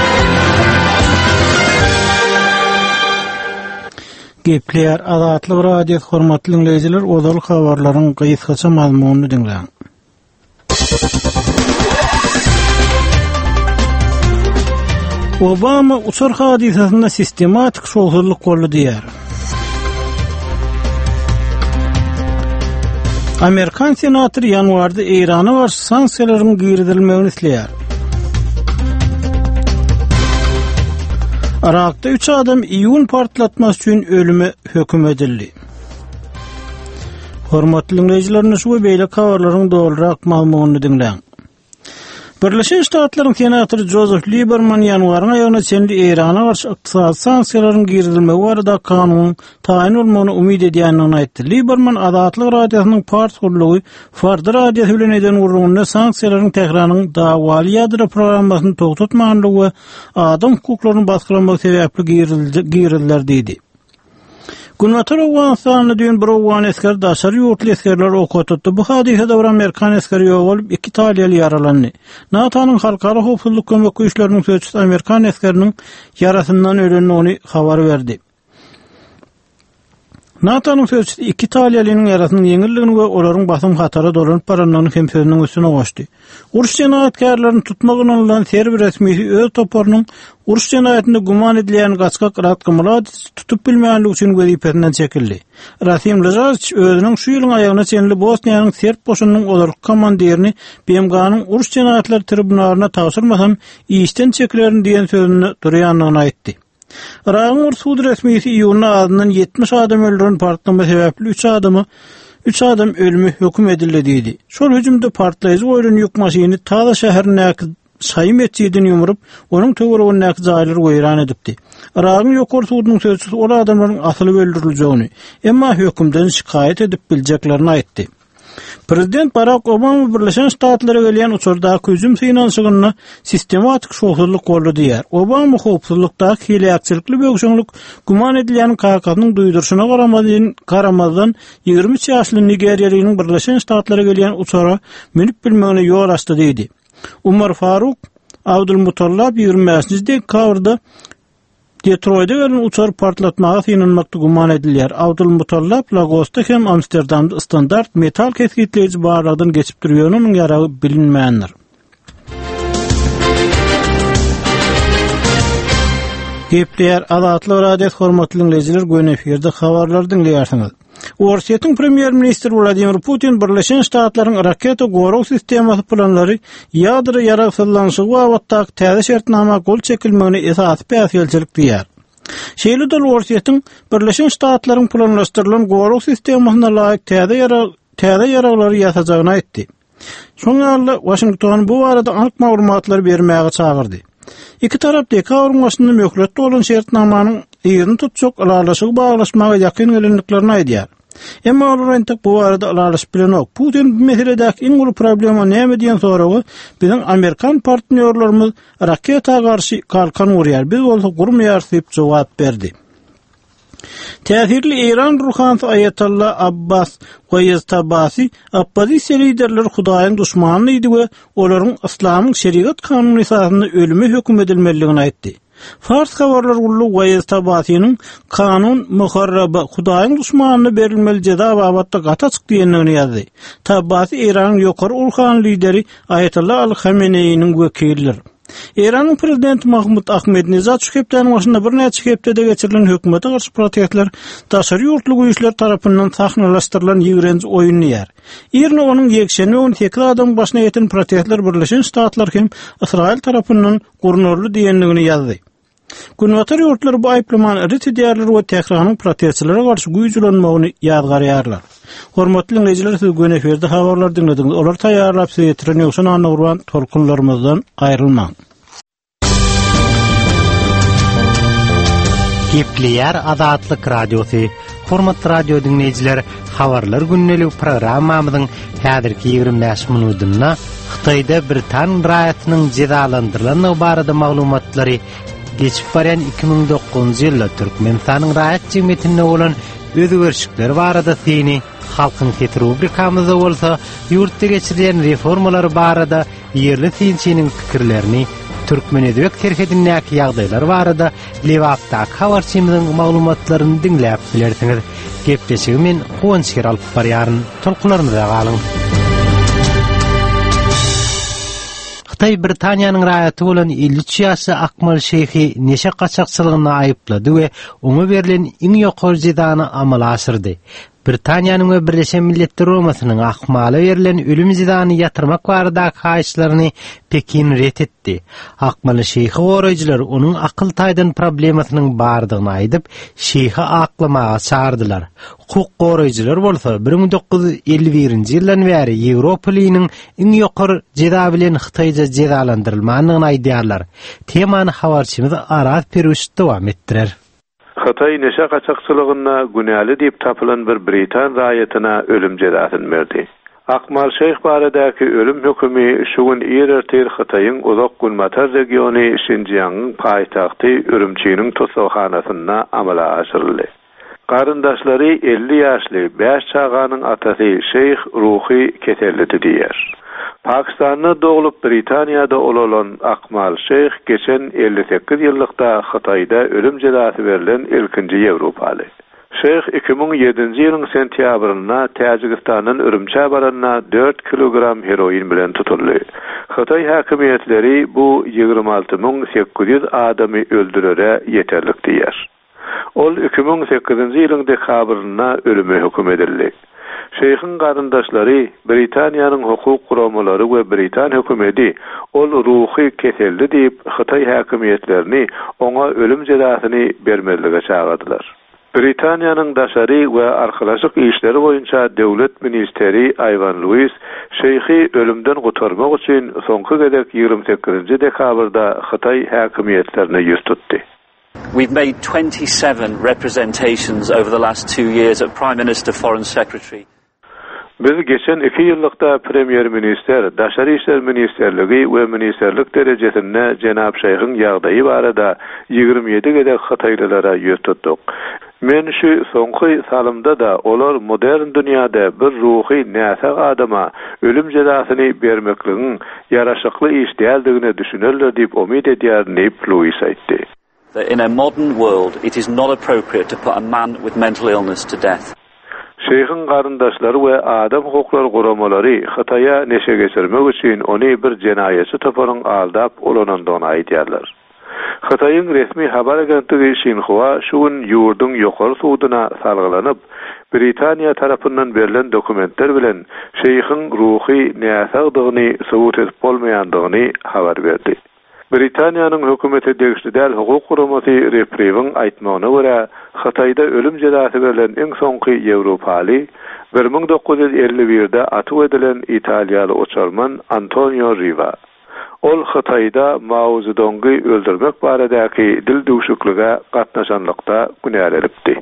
Speaker 1: Gepleýär Azatlyk radio hormatly dinleyijiler, ozal habarlaryň gysgaça mazmunyny dinleýän. Obama uçur hadisasında sistematik şoğuzluk gollu diýär. Amerikan senatory ýanwarda Irana garşy sanksiýalaryň giridilmegini isleýär. Irakda 3 adam iýun partlatmasy üçin ölüme höküm edildi. Hormatly dinleyijiler, şu beýle habarlaryň dolurak mazmunyny dinleýän. Birleşen Ştatlaryň senatory Joseph Lieberman ýanwaryň aýagyna çenli Irana garşy ykdysady sanksiýalaryň giridilmegi barada kanun taýin bolmagyny umyt edýänini aýtdy. Lieberman Azatlyk radiosynyň partnerligi Farda radiosy bilen eden urununda sanksiýalaryň tekranyň dawaly ýadyra programmasyny togtatmaganlygy we adam hukuklaryny baskyranmak sebäpli girildiler diýdi. Günwatar Awganistanyny düýün bir Awgan esker daşary ýurtly eskerler okutdy. Bu hadisede bir Amerikan eskeri ýogolup 2 Italiýaly ýaralandy. NATO'nyň halkara howpsuzlyk kömek güýçleriniň sözçüsü Amerikan eskeriniň ýarasyndan ölenini ony habar berdi. NATO'nyň sözçüsü 2 Italiýalynyň ýarasynyň ýeňilligini we olaryň basym hatara dolanyp baranyny hem sözüniň üstüne goşdy. Uruş jenayetkarlaryny tutmagyna ulan Serbi resmisi öz toparynyň uruş jenayetinde guman edilýän gaçka Ratko Mladic tutup bilmeýänligi üçin wezipesinden çekildi. Rasim Ljajic özüniň şu ýylyň aýagyna çenli Bosniýanyň Serb boşunynyň olarlyk komandirini BMG-nyň uruş jenayetleri tribunalyna tawsyrmasam işden çekilerin diýen sözüni durýanlygyny aýtdy. Irak'ın Suud resmisi iyunun adından 70 adam öldüren partlama sebepli 3 adam ölümü hüküm edildi. Şol hücumda partlayıcı oýrun yük maşini Taza şäherine sayım etçiydin yumurup, onun töweregine jaýlary goýran edipdi. Irak'ın ýokary suudynyň sözçüsü ol adamlaryň asyly öldürilýäni, emma hökümden şikayet edip biljeklerini aýtdy. Prezident Barack Obama Birleşen Ştatlara gelýän uçurdaky hüjüm finansygyny sistematik şoğuzluk gollu diýär. Obama howpsuzlykdaky hilýäkçilikli böwşeňlik guman edilýän KK'nyň duýdurşyna garamazdan 23 ýaşly Nigeriýalynyň Birleşen Ştatlara gelýän uçura minip bilmegine ýol açdy diýdi. Umar Faruk Abdulmutallab 25-nji dekabrda Detroit'de gelen uçar partlatmağa synanmakda guman edilýär. Abdulmutallab Lagos'ta hem Amsterdam'da standart metal keskitleyici barlardan geçip durýanyň ýaragy bilinmeýändir. Gepleýär Azatlyk radio hormatly dinleyijiler, gün eferde habarlar dinleýärsiňiz. Russiýanyň premier ministri Vladimir Putin Birleşen Ştatlaryň raketa gorug sistemasy planlary ýadyra ýaraşylanyşy wagtda täze şertnama gol çekilmegini esasy päsgelçilik diýär. Şeýle-de Russiýanyň Birleşen Ştatlaryň planlaşdyrylan gorug sistemasyna laýyk täze ýaraglary ýasajagyny aýtdy. Şoňa Washington bu barada anyk maglumatlar bermäge çagyrdy. İki tarap dekabrın başında möhletli olan şertnamanyň ýerini tutjak alaşygy baglaşmaga ýakyn gelenliklerini aýdýar. Emma olar entek bu arada alaşyp bilenok. Putin bu meseledäki iň uly problema näme diýen soragy biziň Amerikan partnerlerimiz raketa garşy kalkan urýar. Biz bolsa gurmaýar diýip jogap berdi. Täsirli İran ruhanyny Ayatollah Abbas Goýeztabasi oppozisiýa liderleri Hudaýyň düşmanyny idi we olaryň İslamyň şeriat kanuny esasynda ölüme höküm edilmeligini aýtdy. Fars habarlar ullu Goýeztabasiň kanun muharraba Hudaýyň düşmanyna berilmeli jeza babatda gata çykdygyny ýazdy. Tabasi İranyň ýokary ulkan lideri Ayatollah al-Khamenei'niň wekilleri. İran'ın prezidenti Mahmud Ahmadinejad şu hepdeniň başynda bir näçe hepdede geçirilen hökümete garşy protestler daşary ýurtly güýçler tarapyndan sahnalaşdyrylan ýigrenji oýun ýer. Ýerine onuň ýekşenme 18 adam başyna ýeten protestler Birleşen Ştatlar hem Israil tarapyndan gurunurly diýenligini ýazdy. Günwatar ýurtlary bu aýplamany ret edýärler we Tehranyň protestçilere garşy güýçlenmegini ýadgarýarlar. Hormatly dinleyijiler, siz gün eferde habarlar dinlediňiz. Olar taýýarlap size ýetiren ýoksa anagurwan tolkunlarymyzdan aýrylmaň.
Speaker 12: Gepleýär Azatlyk radiosy. Hormatly radio dinleyijiler, habarlar günnelik programmamyzyň häzirki 25 minutynda Xitayda Britan raýatynyň jezalandyrylanyny barada maglumatlary geçip barýan 2009-njy ýylda Türkmenistanyň raýat jemgyýetine bolan özgörüşler barada syny halkyň rubrikamyzda bolsa ýurtda geçirilen reformalar barada ýerli synçynyň pikirlerini Türkmen edebiyat terhedindäki ýagdaýlar barada Lewapda habarçymyzyň maglumatlaryny dinläp bilersiňiz. Gepleşigimi Howanşer alyp barýaryn tolkularynda galyň. Xitay Britaniýanyň raýaty bolan 53 ýaşly Akmal Şeýhi neşe gaçakçylygyna aýyplady we oňa berilen iň ýokary jezany amala aşyrdy. Britaniýanyň we Birleşen Milletler Romasynyň Akmala berilen ölüm jezany ýatyrmak baradaky haýyşlaryny Pekin ret etdi. Akmaly Şeýhi goraýjylar onuň akyl taýdan problemasynyň bardygyny aýdyp, Şeýhi aklamaga çağırdylar. Hukuk goraýjylar bolsa 1951-nji ýyldan bäri Ýewropa Liginyň iň ýokary jeza bilen Xitayja jezalandyrylmagyny aýdýarlar. Temany habarçymyz Araz Peruş dowam etdirer.
Speaker 13: Xitay neşe gaçakçylygyna günäli diýip tapylan bir Britan raýatyna ölüm jezasyny berdi. Akmal Şeýh baradaky ölüm hökümi şu gün ýerler Xitaýyň uzak Gulmatar regiony Şinjiýanyň paýtagty Ürümçiýiniň tosawhanasyna amala aşyryldy. Garyndaşlary 50 ýaşly 5 çağanyň atasy Şeýh ruhy keseldi diýer. Pakistanyň dogulup Britaniýada olan Akmal Şeýh geçen 58 ýyllykda Xitayda ölüm jezasy berilen ilkinji Ýewropaly. Şeýh 2007-nji ýylyň sentýabrynda Täjikistanyň Ürümçi baranyna 4 kilogram heroin bilen tutuldy. Xitay häkimetleri bu 26800 adamy öldürere ýeterlik diýer. Ol 2008-nji ýylyň dekabrynda ölüme höküm edildi. Şeýhin garyndaşlary Britaniýanyň hukuk guramalary we Britan hökümeti ol ruhy keseldi diýip Xitay häkimetlerini oňa ölüm jezasyny bermelige çağırdylar. Britaniýanyň daşary we arkalaşyk işleri boýunça döwlet ministeri Ivan Lewis Şeýhi ölümden gutarmak üçin soňky gedek 28-nji dekabrda Xitay häkimetlerine ýüz tutdy.
Speaker 14: We've made 27 representations over the last 2 years at Prime Minister, Foreign Secretary.
Speaker 13: Biz geçen 2 ýyllykda Premier Minister, Daşary işler ministerligi we ministerlik derejesinde Jenap Şeýhiň ýagdaýy barada 27 gedek Xitaylylara ýüz tutdyk. Men şu soňky salymda da olar modern dünýäde bir ruhy näsek adama ölüm jezasyny bermekligiň ýaraşykly iş däldigine düşünerler diýip umyt edýär diýip Lewis aýtdy.
Speaker 14: That in a modern world it is not appropriate to put a man with mental illness to death.
Speaker 13: Şeýhin garyndaşlary we adam hukuklary guramalary Xitaýa neşe geçirmek üçin ony bir jenaýetçi toparyň aldap olanandygyny aýdýarlar. Xitaýyň resmi habar agentligi Xinhua şu gün ýurduň ýokary suwdyna salgylanyp, Britaniýa tarapyndan berilen dokumentler bilen Şeýhin ruhy näsagdygyny subut edip bolmaýandygyny habar berdi. Britaniýanyň hökümeti degişdäl hukuk guramasy Repriewing aýtmagyna görä, Xitayda ölüm jezasy berilen iň soňky Ýewropaly 1951-de atyp edilen Italiýaly uçarman Antonio Riva. Ol Xitayda Mao Zedong'y öldürmek baradaky dil duşuklyga gatnaşanlykda günälenipdi.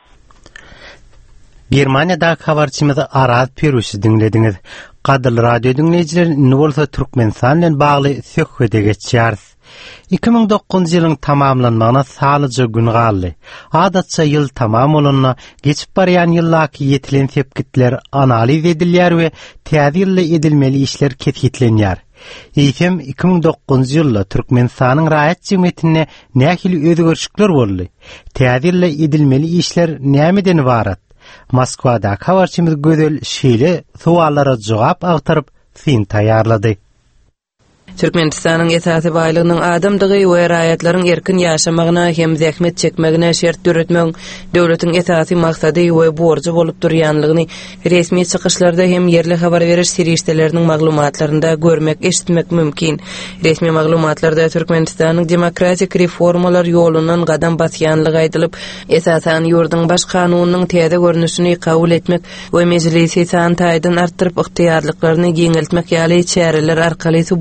Speaker 12: Germaniýada habarçymyzy Araz Peruşy dinlediňiz. Gadyrly radio dinleyijiler, indi bolsa Türkmenistan bilen bagly söhbete geçýäris. 2009-njy ýylyň tamamlanmagyna salyjy gün galdy. Adatça ýyl tamam bolanyna geçip barýan ýyllaky ýetilen sepkitler analiz edilýär we täze ýylda edilmeli işler ketgitlenýär. Eýsem 2009-njy ýylda Türkmenistanyň raýat jemgyýetine nähili özgörüşler boldy. Täze ýylda edilmeli işler nämeden ibarat? Moskwada habarçymyz Gözel şeýle suallara jogap agtaryp fin taýýarlady.
Speaker 15: Türkmenistanyň esasy baýlygynyň adamdygy we raýatlaryň erkin ýaşamagyna hem zähmet çekmegine şert döretmek döwletiň esasy maksady we borjy bolup durýanlygyny resmi çykyşlarda hem yerli habar beriş serişdeleriniň maglumatlarynda görmek, eşitmek mümkin. Resmi maglumatlarda Türkmenistanyň demokratik reformalar ýolundan gadam basýanlygy aýdylyp, esasan ýurduň baş kanunynyň täze görnüşini kabul etmek we meclisi san taýdan artdyryp yktyýarlyklaryny giňeltmek ýaly çäreler arkaly subut edilýär.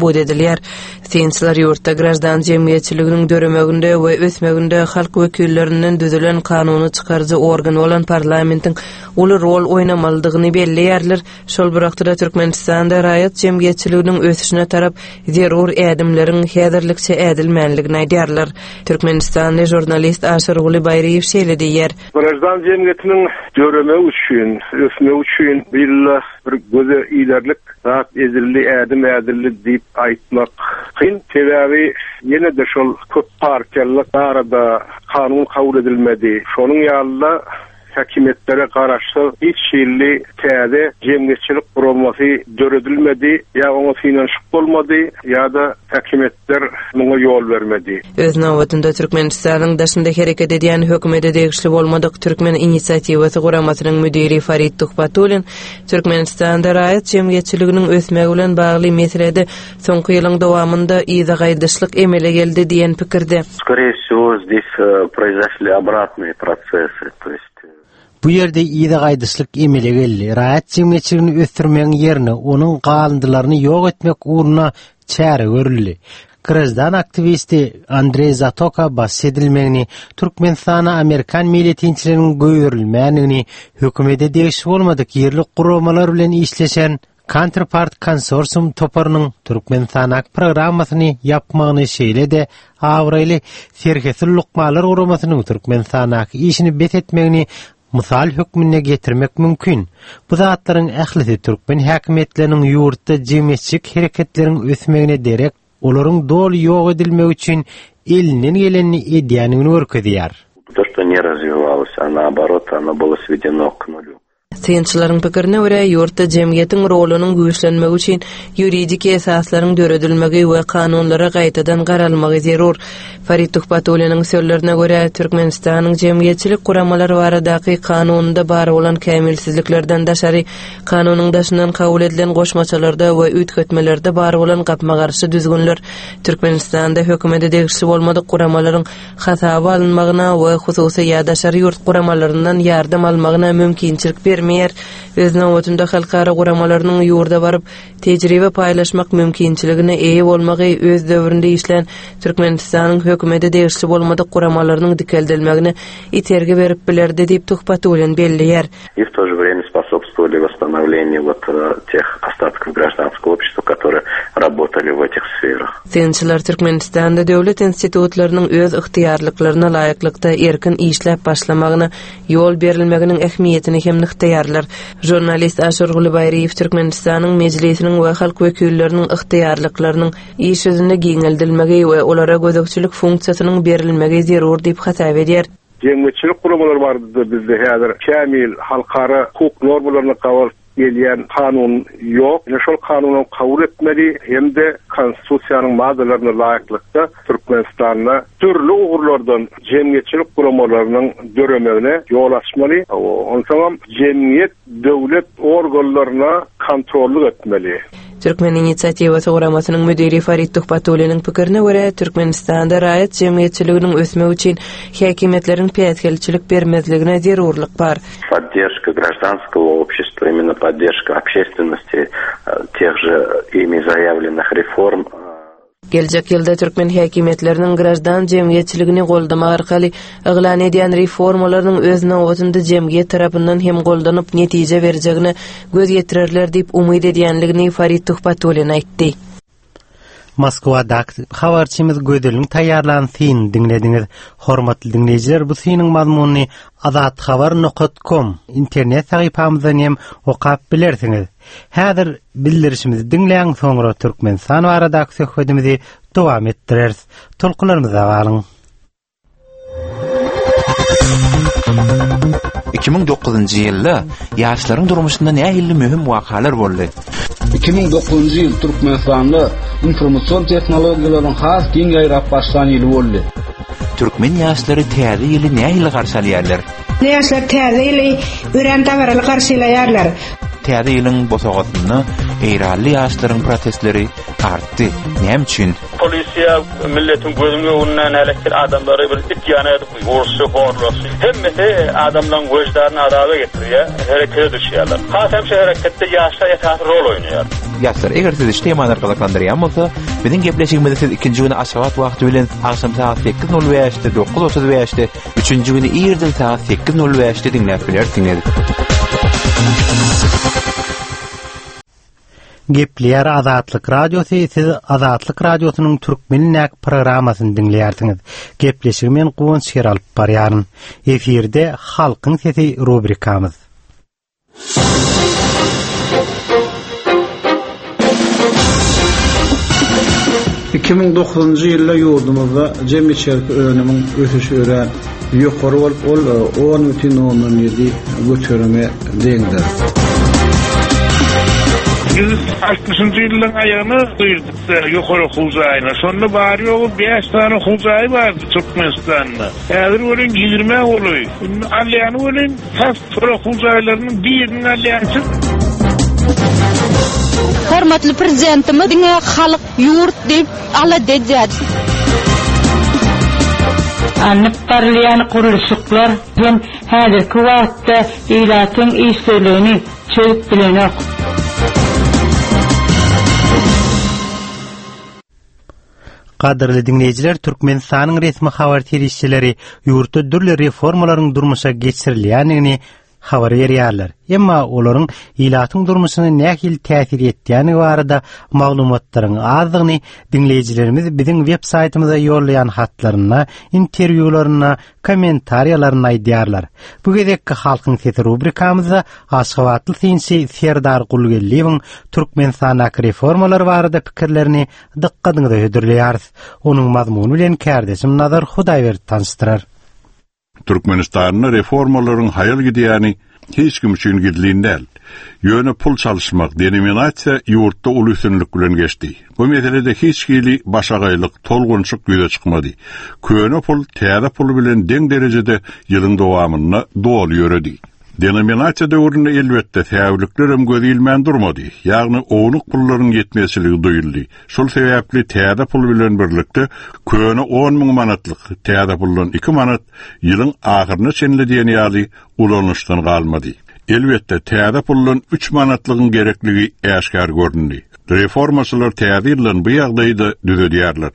Speaker 15: belliýär. Siýançylar ýurtda grajdan jemgyýetçiliginiň döremeginde we ösmeginde halk wekillerinden düzülen kanuny çykarjy organ bolan parlamentiň uly rol oýnamalydygyny belliýärler. Şol birakda Türkmenistanda raýat jemgyýetçiliginiň ösüşine tarap zerur ädimleriň häzirlikçe ädilmänligini aýdýarlar. Türkmenistanda jurnalist Aşyr Gulybaýryew şeýle diýer.
Speaker 16: Grajdan jemgyýetiniň döremegi üçin, ösmegi üçin bir göze ilerlik rahat ezilli ädim diýip aýtmak kyn. Sebäbi ýene de şol köp partiýalyk arada kanun kabul edilmedi. Şonuň ýalyna häkimetlere garaşly hiç şeýle täze jemgyýetçilik gurulmasy döredilmedi, ýa oňa finansiýa bolmady, ýa da häkimetler muňa ýol bermedi.
Speaker 15: Öz nawatynda Türkmenistanyň daşynda hereket edýän hökümete degişli bolmadyk Türkmen inisiatiwasy guramasynyň müdiri Farid Tuhpatulin Türkmenistanda raýat jemgyýetçiliginiň ösmegi bilen bagly meselede soňky ýylyň dowamında ýygydyşlyk emele geldi diýen pikirde.
Speaker 17: Скорее всего, здесь произошли обратные процессы, то есть
Speaker 12: bu ýerde ýygy gaýdyşlyk emele geldi. Raýat jemgyýetçiligini ösdürmeň ýerine onuň galyndylaryny ýok etmek uğruna çäre görüldi. Grajdan aktivisti Andrey Zatoka bahsedilmegini, Türkmenistana Amerikan militinçileriniň göýürilmänligini, hökümete degişli bolmadyk ýerlik guramalar bilen işleşen Counterpart Konsorsium toparynyň Türkmenistanak programasyny yapmagyny şeýle de awraýly Serkesul Lukmalar guramasynyň Türkmenistanaky işini bet etmegini misal hökmüne getirmek mümkin. Bu zatlaryň ählisi Türkmen häkimetläriniň ýurtda jemgyýetçilik hereketleriň ösmegine derek, olaryň doly ýok edilmegi üçin elinden geleni edýänini görkezýär.
Speaker 17: То, что не развивалось, а наоборот, оно было сведено к нулю.
Speaker 15: Siýançylaryň pikirine görä, ýurtda jemgyýetiň rolunyň güýçlenmegi üçin ýuridik esaslaryň döredilmegi we kanunlara gaýtadan garalmagy zerur. Farid Tuhpatuliniň sözlerine görä, Türkmenistanyň jemgyýetçilik guramalary baradaky kanunda bar bolan kämilsizliklerden daşary kanunyň daşyndan kabul edilen goşmaçalarda we ütgetmelerde bar bolan gapma garşy düzgünler Türkmenistanda hökümete degişli bolmadyk guramalaryň hasaba alınmagyna we hususy ýa-daşary ýurt guramallaryndan ýardam almagyna mümkinçilik bermeýär. Öz nawatynda halkara guramalarynyň ýurda baryp tejribe paýlaşmak mümkinçiligine eýe bolmagy öz döwründe işlen Türkmenistanyň hökümete degişli bolmadyk guramalarynyň dikeldelmegine itergi berip bilerdi diýip Tuhpatulin belliýär.
Speaker 17: И в то же время способствовали восстановлению тех остатков гражданского общества, которые работали в этих сферах.
Speaker 15: Siýançylar Türkmenistanda döwlet institutlarynyň öz ygtyýarlyklaryna laýyklykda erkin işläp başlamagyna ýol berilmeginiň ähmiýetini hem nykdaýarlar. Jurnalist Aşyr Gulybaýryew Türkmenistanyň mejlisiniň we halk wekilleriniň ygtyýarlyklarynyň iş ýüzünde giňeldilmegi we olara gözükçilik funksiýasynyň berilmegi zerur diýip hasap edýär.
Speaker 16: Jemgyýetçilik guramalary bardy bizde häzir kämil halkara hukuk normalaryny kabul gelýän kanun ýok. Şol kanuny kabul etmeli hem-de konstitusiýanyň maddalaryna laýyklykda Türkmenistanda türlü ugurlardan jemgyýetçilik guramalarynyň döremegine ýol açmaly. Onsoň jemgyýet döwlet organlaryna kontrollyk etmeli.
Speaker 15: Türkmen inisiatiwasy guramasynyň müdiri Farid Tuhpatuliniň pikirine görä, Türkmenistanda raýat jemgyýetçiliginiň ösmegi üçin häkimetleriň päýtgelçilik bermezligine zerurlyk bar.
Speaker 17: Поддержка гражданского общества, именно поддержка общественности тех же ими заявленных реформ.
Speaker 15: Gelecek ýylda Türkmen häkimetleriniň grajdan jemgyýetçiligini goldamak arkaly eglan edýän reformalarynyň öz nawatynda jemgyýet tarapyndan hem goldanyp netije berjegine göz ýetirerler diýip umyd edýänligini Farid Tuhpatulin aýtdy.
Speaker 12: Moskwada habarçymyz gödeliň taýýarlanýan dinlediňiz. Hormatly dinleýijiler, bu synyň mazmuny azathabar.com internet sahypamyzdan hem okap bilersiňiz. Häzir bildirişimizi dinleýän soňra Türkmenistan baradaky söhbetimizi dowam etdireriz. Tolkunlarymyza galyň.
Speaker 2: 2009-njy ýylda ýaşlaryň durmuşynda nähili mühim wakalar boldy.
Speaker 3: 2009-njy ýyl Türkmenistanda informasiýon tehnologiýalarynyň has giň gaýrap başlan ýyly boldy.
Speaker 2: Türkmen ýaşlary täze ýyly nähili garşalýarlar?
Speaker 4: Ýaşlar täze ýyly ören dawaryly garşalýarlar.
Speaker 2: Täze ýylyň bosagatynda eýrali ýaşlaryň protestleri artdy. Näme üçin?
Speaker 5: Polisiýa milletin gözüne ununan elektir adamlary bir itýana edip ursy horlasy. Hemmeti adamlaryň göjlerini adaba getirýär, herekete düşýärler. Hasam şeýle hereketde ýaşlar ýatak rol oýnaýar.
Speaker 2: Ýaşlar eger siz işlemany arkalandyran bolsa, Bizim gepleşigimizde siz ikinci günü aşavat wagty bilen akşam saat 8:05'te 9:35'te, üçüncü günü ýerden saat 8:05'te dinläp bilersiňiz.
Speaker 12: Gepler Azatlyk Radiosu, siz Azatlyk Radiosynyň türkmenlik programasyny dinleýärsiňiz. Gepleşigmen Guwunç Şeralyp barýaryn. Eferde Halkyň sesi rubrikamyz.
Speaker 18: 2009-njy ýylda ýurdumyzda jemgyýetçilik önümiň ösüşi ören ýokary bolup, ol 10,7 götürme deňdir.
Speaker 19: 60-njy ýylyň aýagyny duýduk ýokary hujaýyna. Şonda bar ýogy 5 tane hujaý bar Türkmenistanda. Häzir ölen 20 boly. Alýany ölen has hujaýlarynyň birini alýançy.
Speaker 20: Hormatly prezidentimiz diňe halyk ýurt diýip ala dejär.
Speaker 21: Anıp barlayan kuruluşuklar hem häzirki wagtda ýylatyň işlerini çöp bilenek.
Speaker 12: Qadirli dinleyijiler, Türkmenistanyň resmi habar terişçileri ýurtda dürli reformalaryň durmuşa geçirilýänini habar berýärler. Emma olaryň ýylatyň durmuşyna nähil täsir etdiýäni barada maglumatlaryň azdygyny dinleyijilerimiz biziň web saýtymyza ýollaýan hatlaryna, interwýularyna, kommentariýalaryna aýdýarlar. Bu gezekki Halkyň sesi rubrikamyzda Aşgabatly synçy Serdar Gulgelliýewiň Türkmenistanyň reformalary barada pikirlerini diqqatyňyza hödürleýäris. Onuň mazmuny bilen kärdeşim Nazar Hudaýber tanıştyrar.
Speaker 10: Türkmenistanyň reformalaryň haýal gidýäni hiç kim üçin gidilýär. Ýöne pul çalyşmak, denominasiýa ýurtda uly üstünlik bilen geçdi. Bu meselede hiç gili başagaýlyk, tolgunçyk ýüze çykmady. Köne pul, täze pul bilen deň derejede ýylyň dowamyna dolu ýöredi. Denominasiýa döwründe elbetde täwirlikler hem gözilmän durmady. Ýagny owluk pullaryň ýetmeçiligi duýuldy. Şol sebäpli täze pul bilen birlikde köne 10.000 manatlyk täze puldan 2 manat ýylyň ahyryna çenildiýän ýaly ulanışdan galmady. Elbetde täze puldan 3 manatlygyň gerekligi äşkär göründi. Reformaçylar täze ýylyň bu ýagdaýda düzedýärler.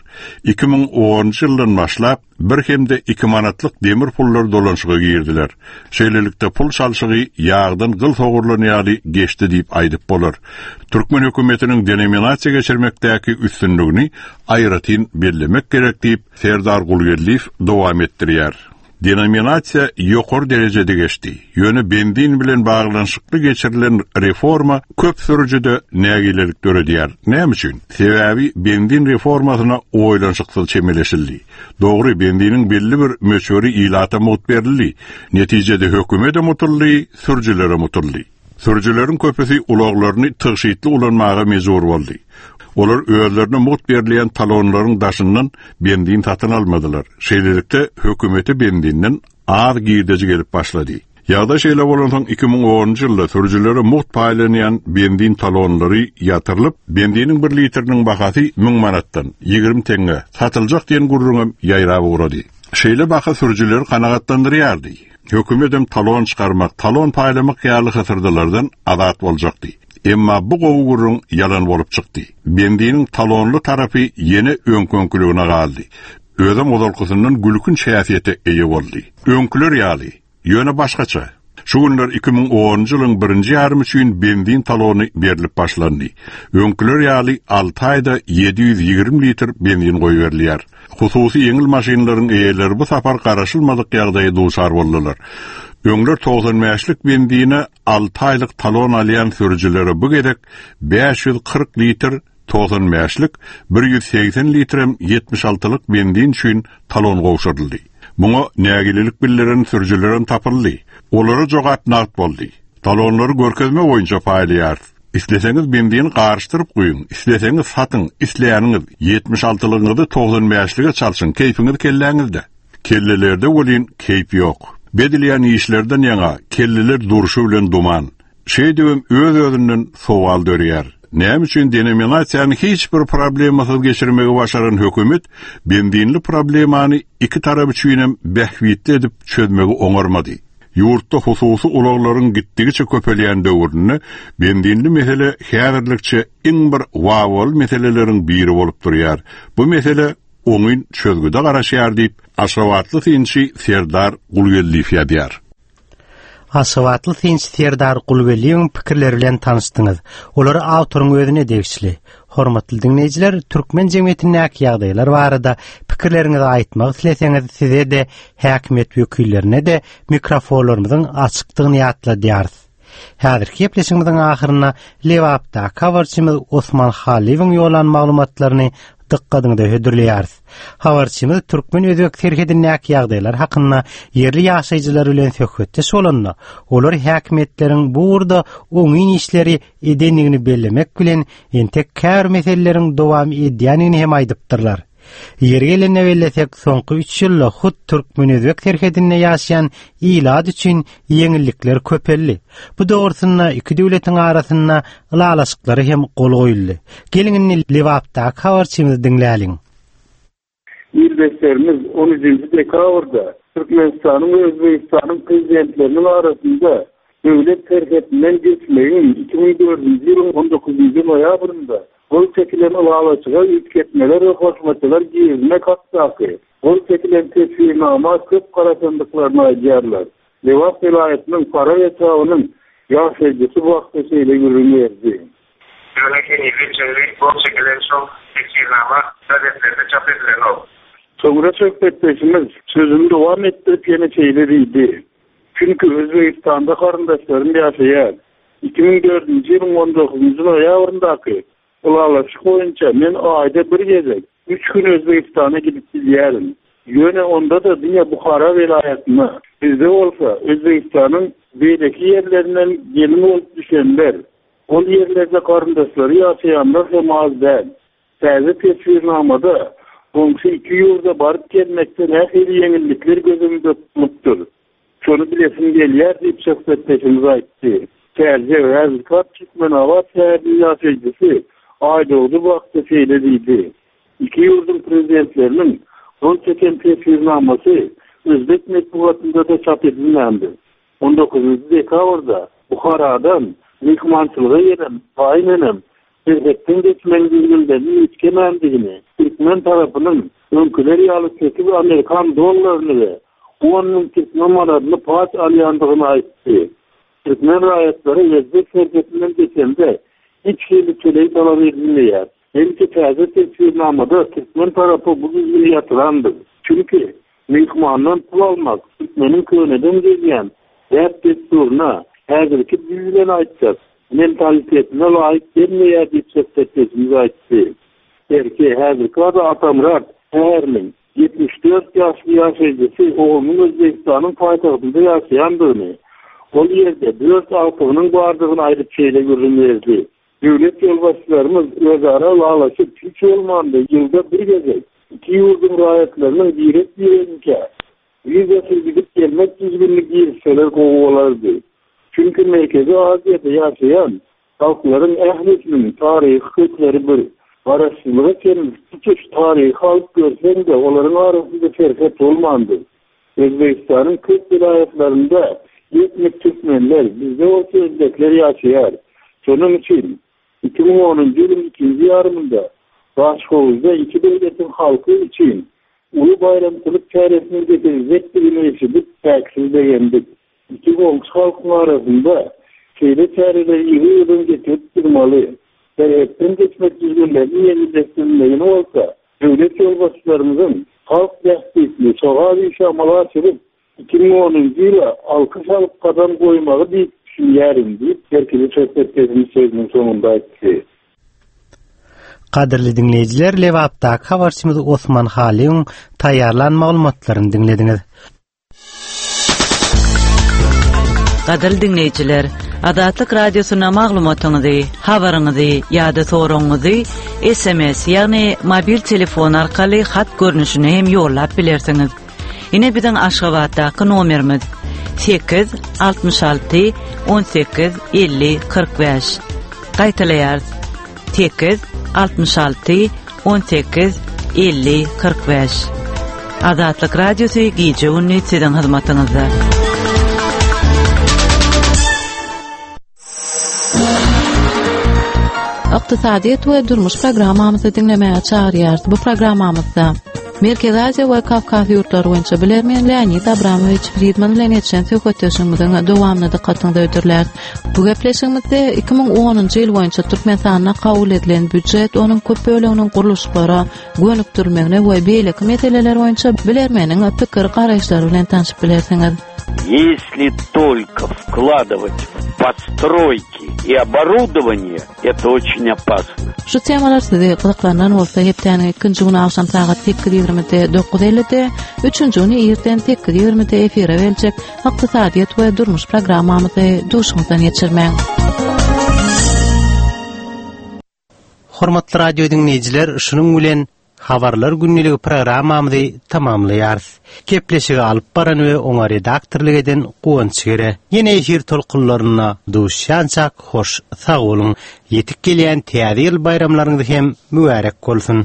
Speaker 10: 2010-njy ýyldan başlap bir hemde 2 manatlyk demir pullar dolanşyga girdiler. Şeýlelikde pul çalşygy ýagdan gyl sogurlanýaly geçdi diýip aýdyp bolar. Türkmen hökümetiniň denominasiýa geçirmekdäki üstünligini aýratyn bellemek gerek diýip Serdar Gulgelliýew dowam etdirýär. Denominasiýa ýokary derejede geçdi. Ýöne benzin bilen baglanşykly geçirilen reforma köp sürüjede nägilelik töredýär. Näme üçin? Sebäbi benzin reformasyna oýlanşyksyz çemeleşildi. Dogry, benziniň belli bir möçöri ýylata mut berildi. Netijede hökümet mutully, sürjülere mutully. Sürjüleriň köpüsi ulaglaryny tygşytly ulanmaga mejbur boldy. Olar özlerine mut berilýän talonlaryň daşyndan benzin satyn almadylar. Şeýlelikde hökümeti benzinden az giýdeji gelip başlady. Ýa-da şeýle bolansoň 2010-njy ýylda sürjülere mut paýlanýan benzin talonlary ýatyrylyp, benziniň 1 litriniň bahasy 1000 manatdan 20 teňe satyljak diýen gurrunam ýaýrap urady. Şeýle baha sürjüleri kanagatlandyrýardy. Hökümet hem talon çykarmak, talon paýlamak ýaly hasyrdalardan azat boljakdy. Emma bu gowgurun yalan bolup çykdy. Bendiniň talonly tarapy ýene öňkönküligine galdy. Özüm ozalkysynyň gülkün şäsiýeti eýe boldy. Öňküler ýaly, ýöne başgaça. Şu günler 2010-njy ýylyň 1-nji ýarym üçin benzin talony berilip başlandy. Öňküler ýaly 6 aýda 720 litr benzin goýberýär. Hususy ýeňil maşynalaryň eýerleri bu sapar garaşylmadyk ýagdaýa duçar boldylar. Öňler 95'lik benzine 6 aýlyk talon alýan sürüjilere bu gerek 540 litr 95'lik 180 litrem 76'lyk benzin üçin talon gowşuryldy. Muňa nägililik billeren sürüjilere tapyldy. Olary jogap nagt boldy. Talonlary görkezme boýunça paýlaýar. İsleseňiz benzin garşdyryp goýun, isleseňiz satyň, isleýäniňiz 76'lygyňyzy 95'lige çalşyň, keýfiňiz kelläňizde. Kellelerde bolýan, keýp ýok. Bedilýän işlerden ýaňa kelleler duruşy bilen duman. Şeýdibim öz-özünden sowal dörýär. Näme üçin denominasiýany hiç bir problemasyz geçirmegi başaran hökümet benzинli problemany iki tarap üçin hem behwitli edip çözmegi oňarmady. Yurtda hususy ulaglaryň gitdigiçe köpelýän döwründe bendinli mesele häzirlikçe iň bir wawal meseleleriň biri bolup durýar. Bu mesele oňyn çözgüde garaşýar diýip Aşgabatly tinçi Serdar Gulgelliýew ýadyar.
Speaker 12: Aşgabatly tinçi Serdar Gulgelliýewiň pikirleri bilen tanışdyňyz. Olary awtoryň özüne degişli. Hormatly dinleýijiler, türkmen jemgyýetiniň ýagdaýlary barada pikirleriňizi aýtmak isleseňiz, size de häkimet wekillerine de mikrofonlarymyzyň açykdygyny ýatladýarys. Häzirki gepleşigimiziň ahyryna Lewapda habarçymyz Osman Haliýewiň ýolan maglumatlaryny diqqatyňyza hödürleýäris. Habarçymyz türkmen özbek serhediniň ýagdaýlar hakynda yerli ýaşaýjylar bilen söhbetde solandy. Olar häkimetleriň bu urda oňyn işleri edenligini bellemek bilen entek kär meseleleriň dowam edýänini hem aýdypdyrlar. Yer gelene bellesek soňky 3 ýylda hut türkmen özbek serhedinde ýaşaýan ilad üçin ýeňillikler köpelli. Bu dogrusyna iki döwletiň arasynda ýalaşyklary hem gol goýuldy. Gelingini Lewapda habarçymyzy dinläliň.
Speaker 16: Ýerleşlerimiz 10-njy dekabrda Türkmenistanyň we Özbegistananyň prezidentläriniň arasynda döwlet serhedinden geçmeýin 2004-nji ýylyň 19-njy noýabrynda gol çekilen ulalaşyga ýetketmeler we hoşmatlar giýilmek hakdaky. Gol çekilen tesirnama köp garaşandyklaryny aýdýarlar. Lewap vilayatynyň para ýetagynyň ýaşaýjysy wagtda şeýle ýürüýärdi. Ýönetim ýetirýär gol çekilen şol tesirnama gazetelerde çap edilen ol. Soňra söhbetdeşimiz sözüni dowam etdirip ýene şeýle diýdi. Çünki Özbegistanda karandaşlarym ýaşaýar. 2004-nji ýylyň 19-njy noýabryndaky ulalaşyk boýunça men aýda bir gezek 3 gün Özbegistana gidip gelýärim. Ýöne onda da diňe Buhara welaýatyna bizde bolsa Özbegistanyň beýleki ýerlerinden gelin bolup düşenler, ol ýerlerde karandaşlary ýaşaýanlar hem az däl. Täze tesirnamada onçy 2 ýylda baryp gelmekde nähili ýeňillikler gözümde tutulupdyr. Şonu bilesim gelýär diýip söhbetdeşimiz aýtdy. Täze häzirkat Türkmen awat täze ýaşaýjysy aýdygdy wagtda şeýle diýdi. İki ýurdun prezidentleriniň gol çeken tesirnamasy Özbek medeniýetinde de çap edilendi. 19-njy dekabrda Buharadan mehmançylyga gelen Baýnenem Özbekden geçmen günlerden ýetkendigini, Türkmen tarapynyň öňküleri ýaly çekip Amerikan dollaryny we onun Türkmen manatyny paç alýandygyny aýtdy. Türkmen raýatlary Özbek serhedinden geçende hiç kimse çöleyi talep edilmeýär. Belki täze tesirnamada Türkmen tarapy bu düzgün ýatyrandy. Çünki mehmandan pul almak Türkmeniň köneden gelýän däp desturuna häzirki düzgün aýtjak. Mentalitetine laýyk gelmeýär diýip söhbetdeşimiz aýtdy. Belki häzirki Atamrat Herlin 74 ýaşly ýaşaýjysy oğlunun Özbegistanyň paýtagtynda ýaşaýandygyny, ol ýerde 4 altynyň bardygyny aýdyp şeýle görünýärdi. Döwlet ýolbaşçylarymyz özara ulalaşyp hiç bolmandy, ýylda bir gezek 2 ýurdun raýatlarynyň direkt ýerine wizasyz gidip gelmek düzgünlik ýerseler gowalardy. Çünki Merkezi Aziýada ýaşaýan halklaryň ählisiniň taryhy kökleri bir garaşlyga kelip tutuş taryhy halk görseňde olaryň arasynda ferqet bolmandy. Özbegistanyň köp vilayatlarynda ýetmek türkmenler bizde o sözlekler ýaşaýar. Şonuň üçin 2010-njy ýylyň 2-nji ýarymynda Başgoýda iki döwletiň halky üçin uly bayramçylyk çäresini getirecek diýilýär edi. Täksildegendik. İki golçy halkyň arasynda şeýle çäreler ýygyň getirip durmaly. Serhetden geçmek düzgünlerini ýeňildeşdirmegini bolsa, döwlet ýolbaşçylarymyzyň halk dästekli soňa ýaşamalar çyryp 2010-njy ýyla alkyş alyp kadam goýmagy diýip düşünýärim diýip berkili söhbetlerimiz sözüniň soňunda aýtdy.
Speaker 12: Kadirli dinleyijiler, Lewapda habarçymyz Osman Haliýewiň taýýarlan maglumatlaryny dinlediňiz.
Speaker 21: Kadirli dinleyijiler, Adatlyk radiosyna maglumatyňyzy, habaryňyzy ýa-da soragyňyzy SMS ýagny mobil telefon arkaly hat görnüşine hem ýollap bilersiňiz. Ine biziň Aşgabatdaky nomerimiz 866 18 50 45. Gaýtalaýar 866 18 50 45. Adatlyk radiosy gije 13 hizymatyňyzda.
Speaker 6: Iqtisadiyet we durmuş programamyzy dinlemäge çağırýar. Bu programamyzda Merkez Aziýa we Kavkaz ýurtlary boýunça bilermeýän Leonid Abramoviç Friedman bilen ýetişen söhbetleşigimiziň dowamyny dikkatiniňizde öýdürler. Bu gepleşigimizde 2010-njy ýyl boýunça Türkmenistana kabul edilen büdjet onuň köp böleginiň guruluşlara gönükdirmegine we beýleki meseleler boýunça bilermeýäniň pikir garaşlary bilen tanışyp bilersiňiz.
Speaker 8: Если только вкладывать в постройки и оборудование, это очень опасно.
Speaker 6: Şu temalar sizi gyzyklandan bolsa hepden ikinji güni akşam saat 8:20-de 9:50-de, üçüncü güni erten 8:20-de efire berijek Iqtisadiyet we durmuş programmamyzy duşuňyzdan geçirmäň.
Speaker 12: Hormatly radio dinleyijiler, şunuň bilen Habarlar günniligi programmamyzy tamamlaýarys. Kepleşigi alyp baran we oňa redaktorlyk eden Guwanç Gere. Ýene efir tolkunlaryna duşýançak hoş sag bolun. Ýetip gelýän täze ýyl bayramlaryňyz hem mübarek bolsun.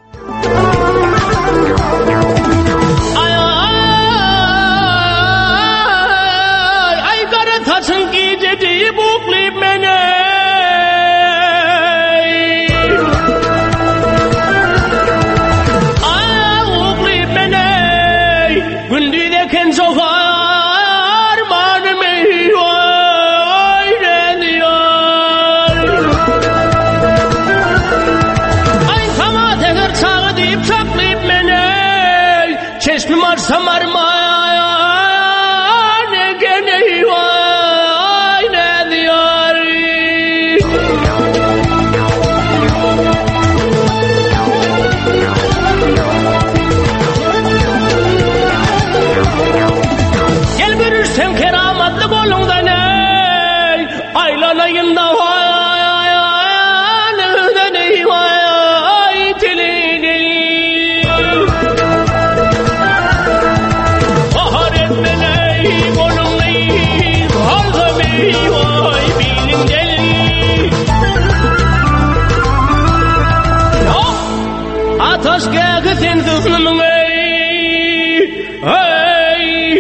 Speaker 7: Ay gara taçın gidedi buklayıp mene. Samarma ne gene vay ne diyar gel görürsen keramatlı kolundan ey aylanayında vay ne vay tilini Ataş geldi sen sızlımın hey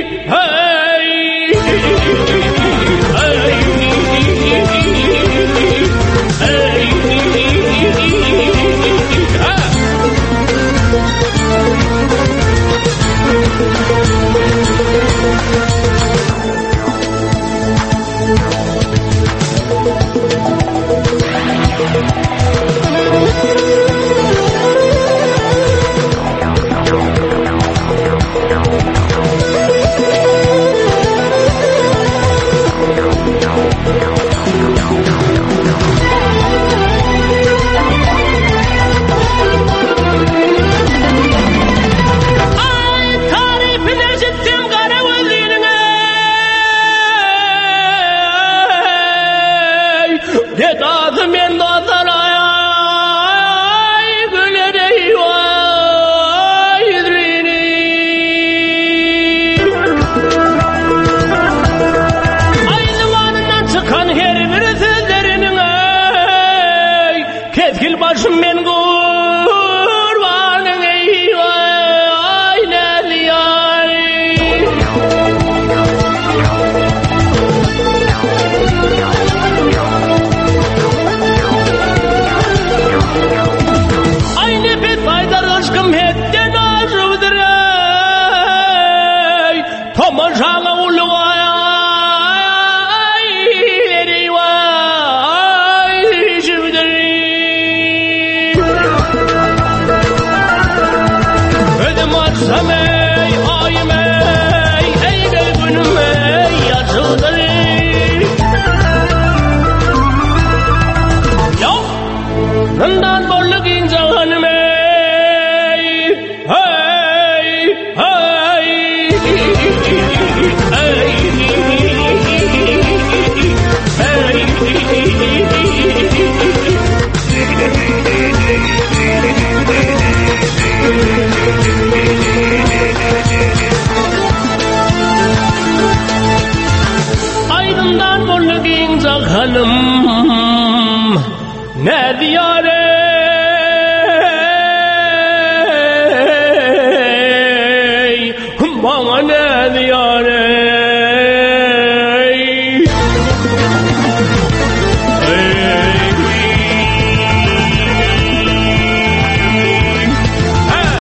Speaker 7: Come on,